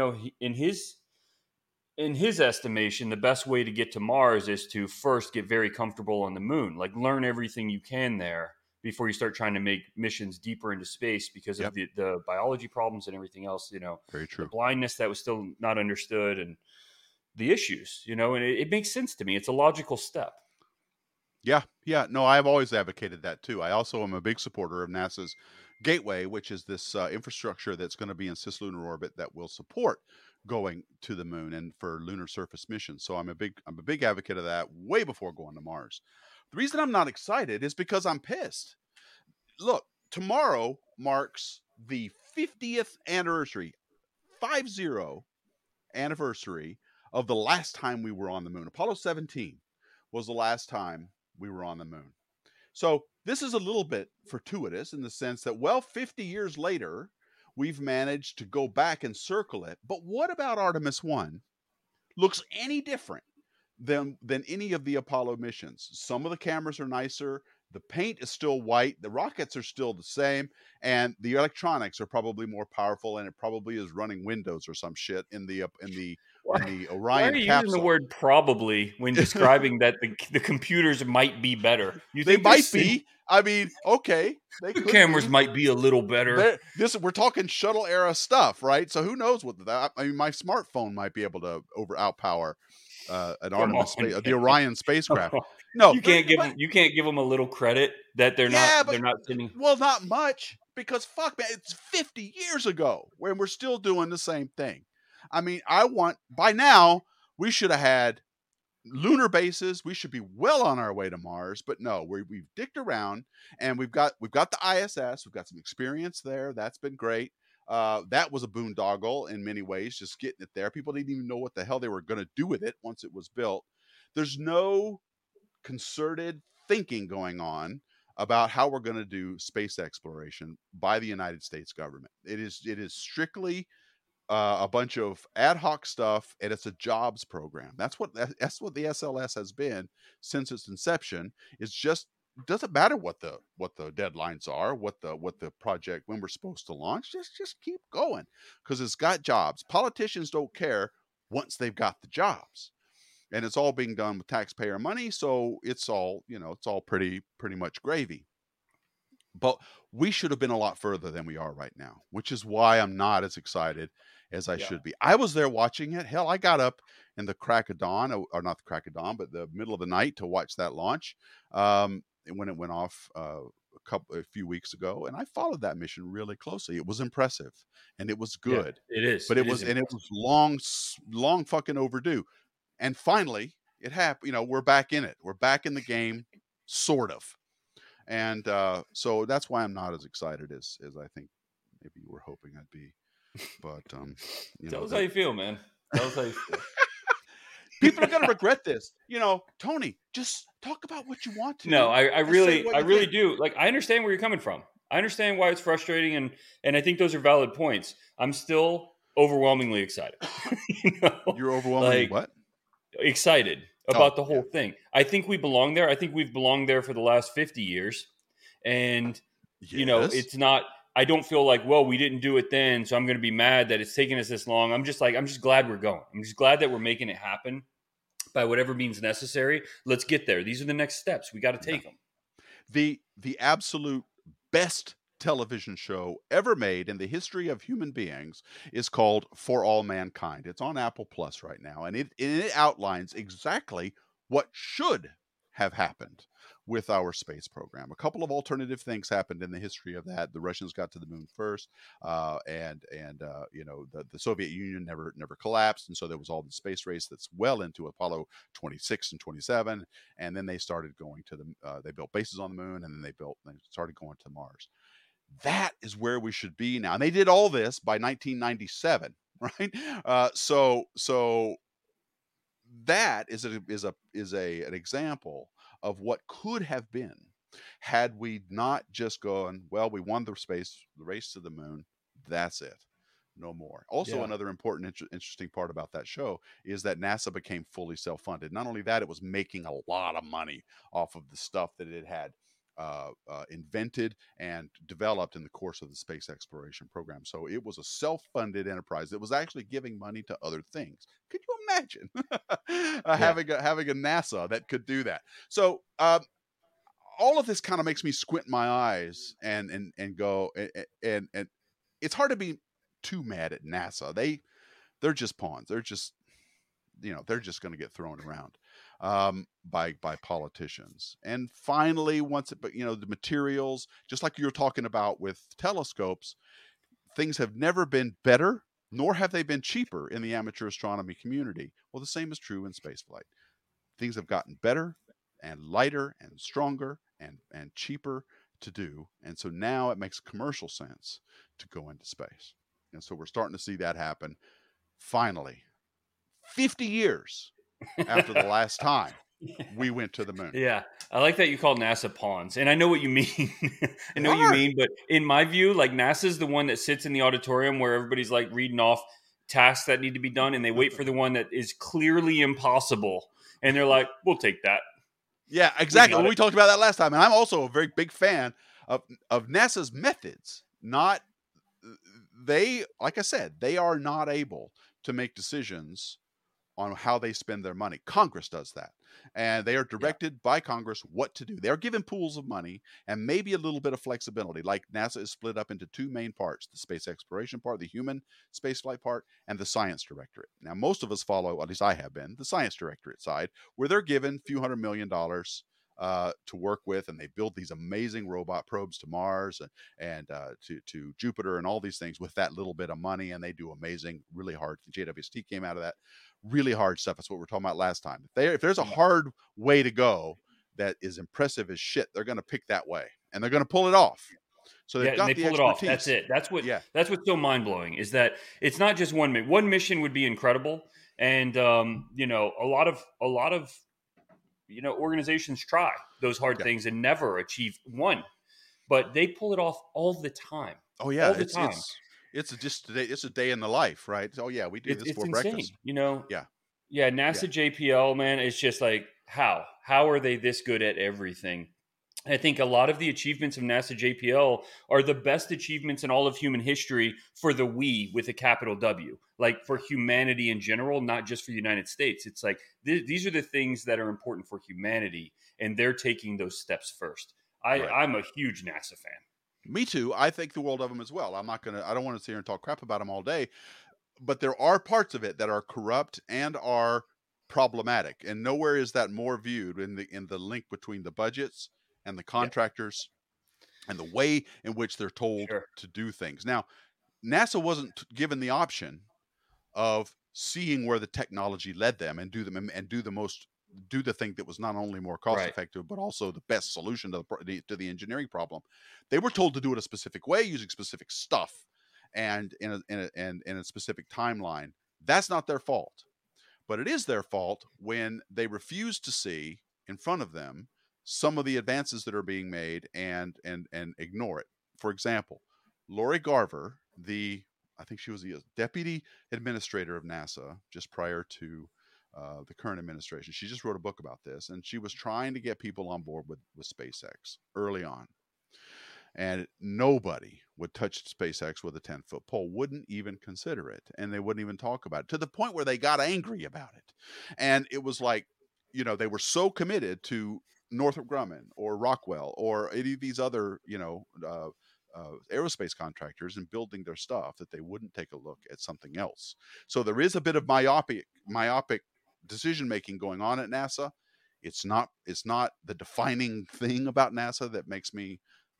in his estimation, the best way to get to Mars is to first get very comfortable on the moon, like learn everything you can there before you start trying to make missions deeper into space because of the biology problems and everything else, Very true. the blindness that was still not understood and the issues, and it makes sense to me. It's a logical step. Yeah. No, I've always advocated that too. I also am a big supporter of NASA's Gateway, which is this infrastructure that's going to be in cislunar orbit that will support going to the moon and for lunar surface missions. So I'm a big advocate of that way before going to Mars. The reason I'm not excited is because I'm pissed. Look, tomorrow marks the 50th anniversary, 50 anniversary of the last time we were on the moon. Apollo 17 was the last time we were on the moon. So this is a little bit fortuitous in the sense that, 50 years later, we've managed to go back and circle it. But what about Artemis 1 looks any different than any of the Apollo missions? Some of the cameras are nicer. The paint is still white. The rockets are still the same. And the electronics are probably more powerful, and it probably is running Windows or some shit in the Why Orion are you capsule. using the word probably when describing that the computers might be better? You They think might be. I mean, okay, they the could cameras be. might be a little better. We're talking shuttle era stuff, right? So who knows what that? I mean, my smartphone might be able to outpower an Artemis the Orion spacecraft. No, you can't give them a little credit that they're not sending. Well, not much, because fuck, man, it's 50 years ago when we're still doing the same thing. I mean, by now we should have had lunar bases. We should be well on our way to Mars, but no, we've dicked around, and we've got the ISS. We've got some experience there. That's been great. That was a boondoggle in many ways, just getting it there. People didn't even know what the hell they were going to do with it once it was built. There's no concerted thinking going on about how we're going to do space exploration by the United States government. It is strictly a bunch of ad hoc stuff, and it's a jobs program. That's what the SLS has been since its inception. It's just, doesn't matter what the deadlines are, what the project, when we're supposed to launch. Just keep going, because it's got jobs. Politicians don't care once they've got the jobs, and it's all being done with taxpayer money. So it's all pretty much gravy. but we should have been a lot further than we are right now, which is why I'm not as excited as I Yeah. should be. I was there watching it. Hell, I got up in the crack of dawn, or not the crack of dawn, but the middle of the night to watch that launch when it went off a few weeks ago, and I followed that mission really closely. It was impressive and it was Yeah, good, it is. but It is it impressive. was long fucking overdue. And finally, it happened. We're back in it. We're back in the game, sort of. And so that's why I'm not as excited as I think maybe you were hoping I'd be. But Tell us how that you feel, man. Tell us how you feel. people are going to regret this. Tony, just talk about what you want No, to I and say really, what I you really think. do. Like, I understand where you're coming from. I understand why it's frustrating, and I think those are valid points. I'm still overwhelmingly excited. You're overwhelmingly Like what? excited Oh, about the yeah. whole thing. I think we belong there. I think we've belonged there for the last 50 years, and Yes. it's not. I don't feel like, well, we didn't do it then, so I'm going to be mad that it's taken us this long. I'm just glad we're going. I'm just glad that we're making it happen by whatever means necessary. Let's get there. These are the next steps. We got to Yeah. take them. The absolute best television show ever made in the history of human beings is called For All Mankind. It's on Apple Plus right now, and it outlines exactly what should have happened with our space program. A couple of alternative things happened in the history of that. The Russians got to the moon first, the Soviet Union never collapsed, and so there was all the space race that's well into Apollo 26 and 27, and then they started going to they built bases on the moon, and then they started going to Mars. That is where we should be now, and they did all this by 1997, right? So that an example of what could have been had we not just gone, well, we won the race to the moon, that's it, no more. Also, Yeah. another important interesting part about that show is that NASA became fully self-funded. Not only that, it was making a lot of money off of the stuff that it had invented and developed in the course of the space exploration program. So it was a self-funded enterprise that was actually giving money to other things. Could you imagine Yeah. having a NASA that could do that? So all of this kind of makes me squint my eyes and go and it's hard to be too mad at NASA. They're just pawns. They're just going to get thrown around by politicians. And finally, the materials, just like you were talking about with telescopes, things have never been better, nor have they been cheaper in the amateur astronomy community. Well, the same is true in spaceflight. Things have gotten better and lighter and stronger and cheaper to do, and so now it makes commercial sense to go into space. And so we're starting to see that happen finally 50 years after the last time we went to the moon. Yeah, I like that you call NASA pawns, and I know what you mean. I They know what you are. mean, but in my view, like NASA's the one that sits in the auditorium where everybody's like reading off tasks that need to be done, and they wait for the one that is clearly impossible, and they're like, "We'll take that. Yeah, We exactly. got Well, it." we talked about that last time, and I'm also a very big fan of NASA's methods. Not they, like I said, they are not able to make decisions on how they spend their money. Congress does that. And they are Yeah, directed by Congress what to do. They are given pools of money and maybe a little bit of flexibility. Like NASA is split up into two main parts: the space exploration part, the human spaceflight part, and the science directorate. Now, most of us follow, at least I have been, the science directorate side, where they're given a few $100 million to work with, and they build these amazing robot probes to Mars and to Jupiter and all these things with that little bit of money, and they do amazing, really hard. JWST came out of that really hard stuff. That's what we were talking about last time. If there's a yeah, hard way to go that is impressive as shit, they're going to pick that way, and they're going to pull it off. So they've yeah. And they got the pull it off. That's expertise. it. That's what. Yeah, That's what's so mind blowing is that it's not just one mission. One mission would be incredible, and a lot of organizations try those hard yeah. things and never achieve one, but they pull it off all the time, Oh yeah, all the time. it's a day in the life, right? Oh yeah, we do this It's for insane, breakfast. you know. Yeah, Yeah, yeah, NASA JPL, man, it's just like how are they this good at everything? I think a lot of the achievements of NASA JPL are the best achievements in all of human history for the we with a capital W, like for humanity in general, not just for the United States. It's like these are the things that are important for humanity, and they're taking those steps first. Right. I'm a huge NASA fan. Me too. I think the world of them as well. I don't want to sit here and talk crap about them all day, but there are parts of it that are corrupt and are problematic. And nowhere is that more viewed in the link between the budgets and the Yeah, contractors and the way in which they're told sure. to do things. Now, NASA wasn't given the option of seeing where the technology led them and do the thing that was not only more cost Right. effective but also the best solution to the engineering problem. They were told to do it a specific way using specific stuff and in a specific timeline. That's not their fault, but it is their fault when they refuse to see in front of them some of the advances that are being made and ignore it. For example, Lori Garver, the I think she was the deputy administrator of NASA just prior to the current administration. She just wrote a book about this, and she was trying to get people on board with SpaceX early on. And nobody would touch SpaceX with a 10-foot pole, wouldn't even consider it. And they wouldn't even talk about it to the point where they got angry about it. And it was like, they were so committed to Northrop Grumman or Rockwell or any of these other, aerospace contractors and building their stuff that they wouldn't take a look at something else. So there is a bit of myopic decision making going on at NASA. It's not the defining thing about NASA that makes me,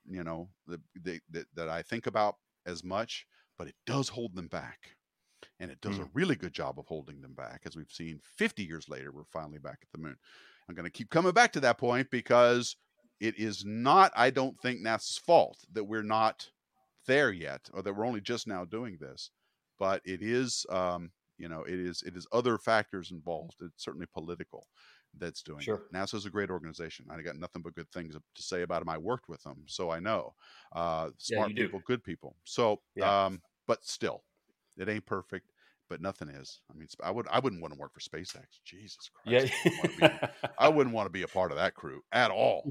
that I think about as much, but it does hold them back. And it does a Mm. really good job of holding them back. As we've seen 50 years later, we're finally back at the moon. I'm going to keep coming back to that point because it is not, I don't think, NASA's fault that we're not there yet, or that we're only just now doing this. But it is, it is other factors involved. It's certainly political that's doing it. Sure. NASA is a great organization. I got nothing but good things to say about them. I worked with them, so I know. Yeah, you Smart do. people, good people. So, Yeah. but still, it ain't perfect, but nothing is. I mean, I wouldn't want to work for SpaceX. Jesus Yeah. Christ, I wouldn't want to be a part of that crew at all.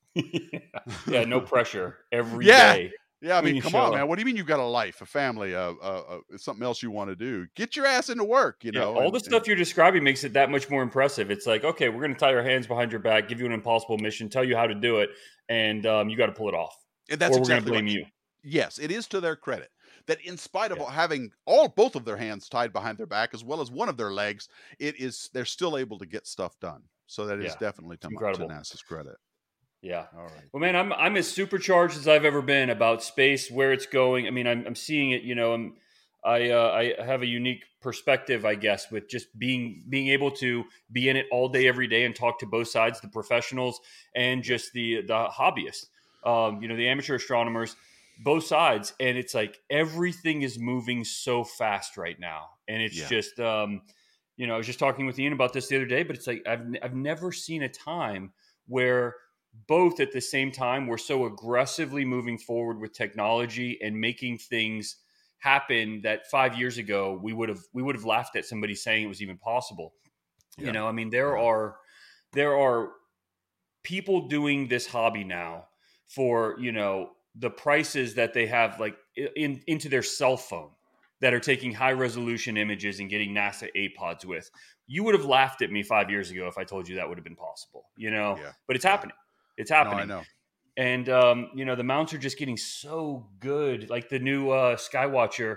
Yeah. No pressure every Yeah, day yeah. I when mean, you come on, show up. man. What do you mean you've got a life, a family, something else you want to do? Get your ass into work, Yeah, all the and stuff you're describing makes it that much more impressive. It's like, okay, we're going to tie your hands behind your back, give you an impossible mission, tell you how to do it, and you got to pull it off, that's or we're going to exactly right. blame you. Yes, it is to their credit that in spite of Yeah, having both of their hands tied behind their back as well as one of their legs, they're still able to get stuff done. So that is yeah, definitely it's to incredible. NASA's credit. Yeah. All right. Well, man, I'm as supercharged as I've ever been about space, where it's going. I mean, I'm seeing it. I have a unique perspective, I guess, with just being able to be in it all day, every day, and talk to both sides, the professionals and Yep. just the hobbyists. The amateur astronomers, both sides, and it's like everything is moving so fast right now, and it's Yeah. just, I was just talking with Ian about this the other day, but it's like I've never seen a time where both at the same time we're so aggressively moving forward with technology and making things happen that 5 years ago we would have laughed at somebody saying it was even possible. Yeah. I mean, there Yeah. are people doing this hobby now for the prices that they have, like into their cell phone, that are taking high resolution images and getting NASA APODs with. You would have laughed at me 5 years ago if I told you that would have been possible, Yeah. but it's Yeah. happening. It's No, I happening. know. And the mounts are just getting so good. Like the new Skywatcher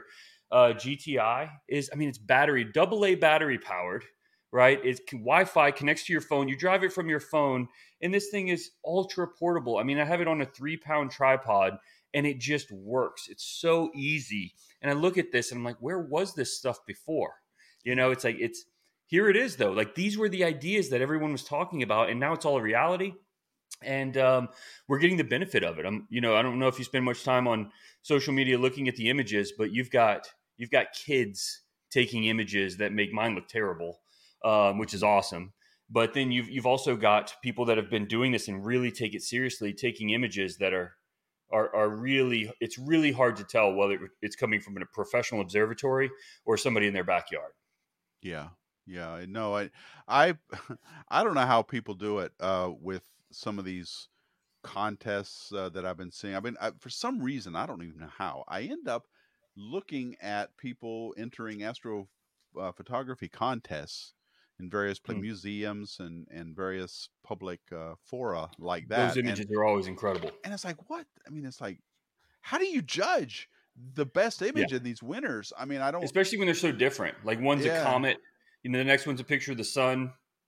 GTI is, I mean, it's battery, AA battery powered, right? It's Wi-Fi, connects to your phone. You drive it from your phone, and this thing is ultra portable. I mean, I have it on a 3-pound tripod, and it just works. It's so easy. And I look at this, and I'm like, where was this stuff before? Yeah. It's like here it is though. Like these were the ideas that everyone was talking about, and now it's all a reality. And we're getting the benefit of it. I don't know if you spend much time on social media looking at the images, but you've got kids taking images that make mine look terrible, which is Mhm. awesome. But then you've also got people that have been doing this and really take it seriously, taking images that are really, it's really hard to tell whether it's coming from a professional observatory or somebody in their backyard. Yeah. Yeah. No, I, I don't know how people do it with some of these contests that I've been seeing. For some reason, I don't even know how. I end up looking at people entering astro photography contests in various Hmm. museums and various public fora like Those that. images are always incredible. And it's like, what? I mean, it's like, how do you judge the best Yeah, image in these winners? I mean, I don't. especially when they're so different. Like one's a Yeah, comet, the next one's a picture of the sun.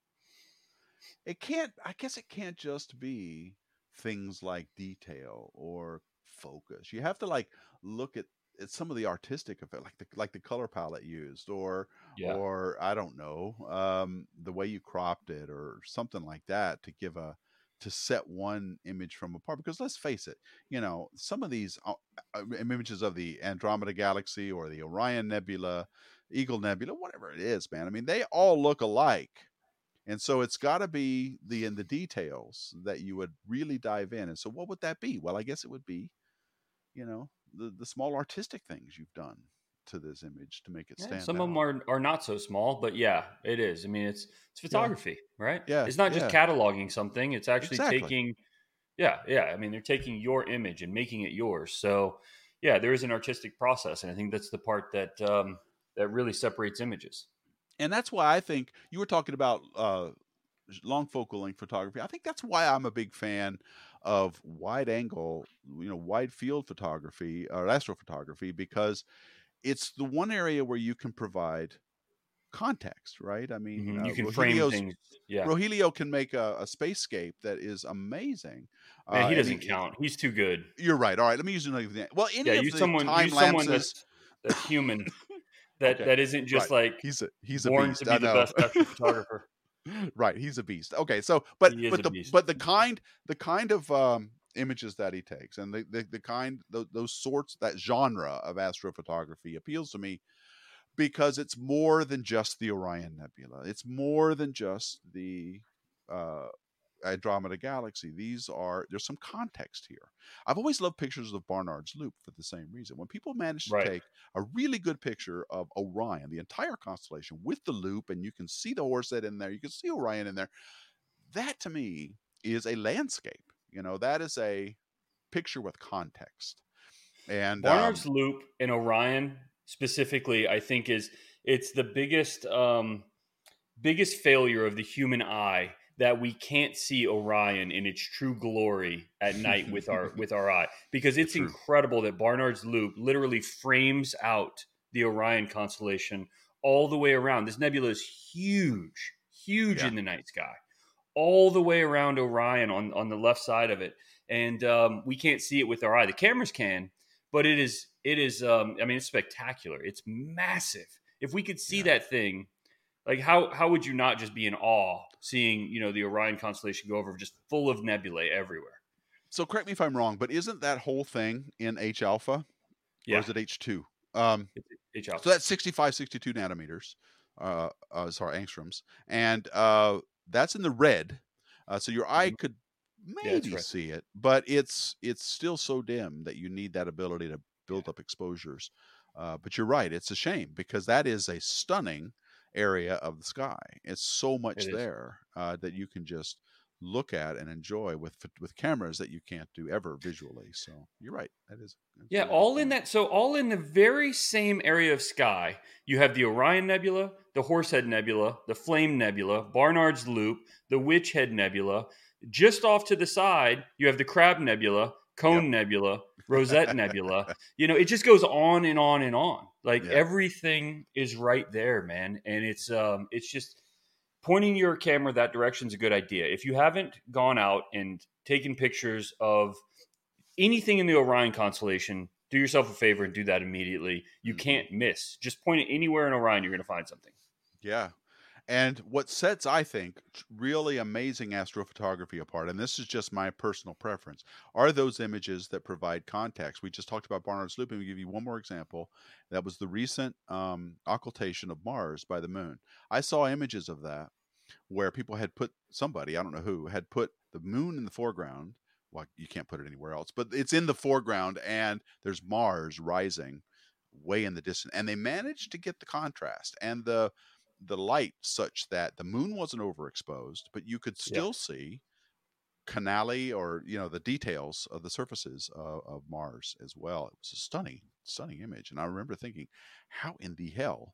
it can't. I guess it can't just be things like detail or focus. You have to like look at some of the artistic effect, like the color palette used, Yeah, or I don't know, the way you cropped it, or something like that to give a to set one image from apart. Because let's face it, some of these images of the Andromeda Galaxy or the Orion Nebula, Eagle Nebula, whatever it is, man. I mean, they all look alike, and so it's got to be in the details that you would really dive in. And so, what would that be? Well, I guess it would be, the small artistic things you've done to this image to make it yeah. stand Some of them out. are not so small, but yeah, it is. I mean, it's Yeah, photography, right? yeah, It's not just yeah, cataloging something. It's actually exactly. taking. Yeah, yeah. I mean, they're taking your image and making it yours. So, yeah, there is an artistic process, and I think that's the part that that really separates images. And that's why I think you were talking about long focal length photography. I think that's why I'm a big fan of wide angle, wide field photography or astrophotography, because it's the one area where you can provide context, right? I mean, You can frame things. Yeah, Rogelio can make a spacescape that is amazing, man, he and doesn't count. He's too good. you're right. All right, let me use another example. Well, Yeah, any of the time use someone lapses. that's human, Okay, that isn't just right. like He's a born to beast. be I the know. best astrophotographer. Right, he's a beast. Okay, so He is a beast. the kind of images that he takes, and the kind those sorts, that genre of astrophotography appeals to me because it's more than just the Orion Nebula. It's more than just the uh, Andromeda Galaxy. There's some context here. I've always loved pictures of Barnard's Loop for the same reason. When people manage to Right. take a really good picture of Orion, the entire constellation with the loop, and you can see the Horsehead in there, you can see Orion in there. That to me is a landscape. That is a picture with context. And Barnard's Loop and Orion specifically, I think it's the biggest failure of the human eye that we can't see Orion in its true glory at night with our eye, because it's true. incredible that Barnard's Loop literally frames out the Orion constellation all the way around. This nebula is huge, huge Yeah. in the night sky, all the way around Orion on the left side of it, and we can't see it with our eye. The cameras can, but it is. I mean, it's spectacular. It's massive. If we could see Yeah. that thing, like how would you not just be in awe seeing the Orion constellation go over, just full of nebulae everywhere? So correct me if I'm wrong, but isn't that whole thing in H alpha, or Yeah, is it H2? Um, it's H alpha. so that's 65, 62 nanometers, sorry, angstroms, and that's in the red. So your eye Mhm. could Yeah, that's maybe right. see it, but it's still so dim that you need that ability to Yeah, build up exposures. But you're right; it's a shame because that is a stunning area of the sky. It's so it much is. there that you can just look at and enjoy with cameras that you can't do ever visually. So you're right; that's a Yeah, really good all in point. that. So all in the very same area of sky, you have the Orion Nebula, the Horsehead Nebula, the Flame Nebula, Barnard's Loop, the Witchhead Nebula. Just off to the side, you have the Crab Nebula, Yep. Cone Nebula, Rosette Nebula. It just goes on and on and on. Like Yeah. everything is right there, man. And it's just pointing your camera that direction is a good idea. If you haven't gone out and taken pictures of anything in the Orion constellation, do yourself a favor and do that immediately. You Hmm. can't miss. Just point it anywhere in Orion, you're going to find something. Yeah. And what sets, I think, really amazing astrophotography apart, and this is just my personal preference, are those images that provide context. We just talked about Barnard's Loop, and we give you one more example. That was the recent occultation of Mars by the moon. I saw images of that where people had put somebody, I don't know who, had put the moon in the foreground. Well, you can't put it anywhere else, but it's in the foreground, and there's Mars rising way in the distance, and they managed to get the contrast and the light such that the moon wasn't overexposed, but you could Yeah. still see canali, or the details of the surfaces of Mars as well. It was a stunning image, and I remember thinking, how in the hell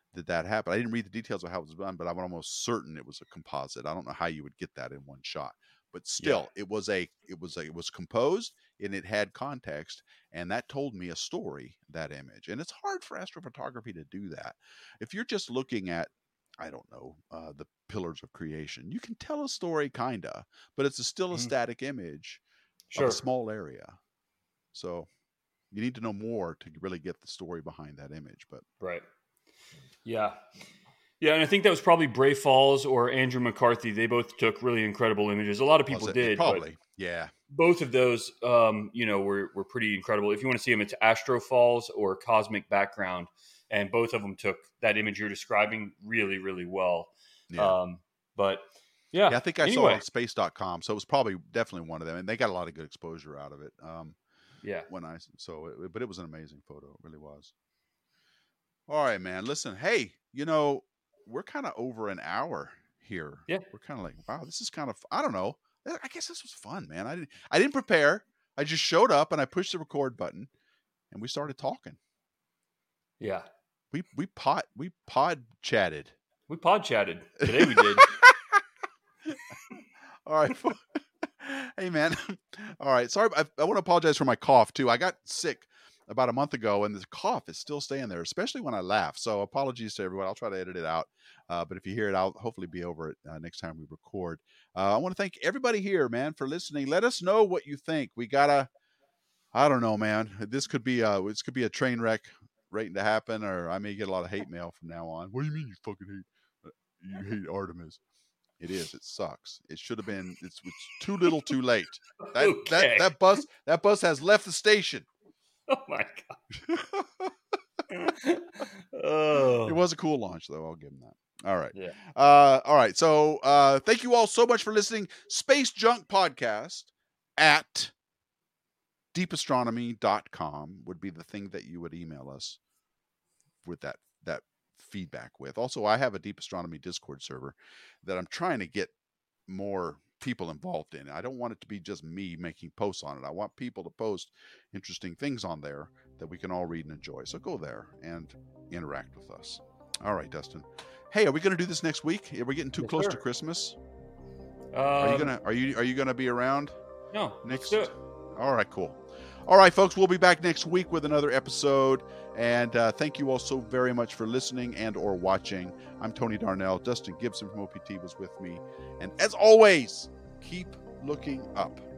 that happened. I didn't read the details of how it was done, but I'm almost certain it was a composite. I don't know how you would get that in one shot, but still, it was composed and it had context, and that told me a story. That image, and it's hard for astrophotography to do that. If you're just looking at, I don't know, the pillars of creation, you can tell a story kinda, but it's still a static image of a small area. So you need to know more to really get the story behind that image. But right. Yeah. Yeah, and I think that was probably Bray Falls or Andrew McCarthy. They both took really incredible images. A lot of people did. Probably, yeah. Both of those, were pretty incredible. If you want to see them, it's Astro Falls or Cosmic Background, and both of them took that image you're describing really, really well. Yeah. But yeah, I think I saw it on space.com, so it was probably definitely one of them, and they got a lot of good exposure out of it. But it was an amazing photo. It really was. All right, man. Listen, hey, we're kind of over an hour here. Yeah. We're kind of like, wow, this is kind of, I don't know. I guess this was fun, man. I didn't prepare. I just showed up and I pushed the record button and we started talking. Yeah. We pod chatted. We pod chatted. Today we did. All right. Hey, man. All right. Sorry. I want to apologize for my cough too. I got sick about a month ago, and the cough is still staying there, especially when I laugh. So apologies to everyone. I'll try to edit it out. But if you hear it, I'll hopefully be over it next time we record. I want to thank everybody here, man, for listening. Let us know what you think. We gotta, I don't know, man. This could be a train wreck waiting to happen, or I may get a lot of hate mail from now on. What do you mean you fucking hate Artemis? It is. It sucks. It should have been. It's too little, too late. That bus has left the station. Oh my god! It was a cool launch, though. I'll give him that. All right. Yeah. All right. So thank you all so much for listening. Space Junk Podcast at deepastronomy.com would be the thing that you would email us with that feedback with. Also, I have a Deep Astronomy Discord server that I'm trying to get more people involved in. I don't want it to be just me making posts on it. I want people to post interesting things on there that we can all read and enjoy. So go there and interact with us. All right, Dustin. Hey, are we going to do this next week? Are we getting too close to Christmas? Are you gonna be around? No. Next. Let's do it. All right, cool. All right, folks, we'll be back next week with another episode. And thank you all so very much for listening and or watching. I'm Tony Darnell. Dustin Gibson from OPT was with me. And as always, keep looking up.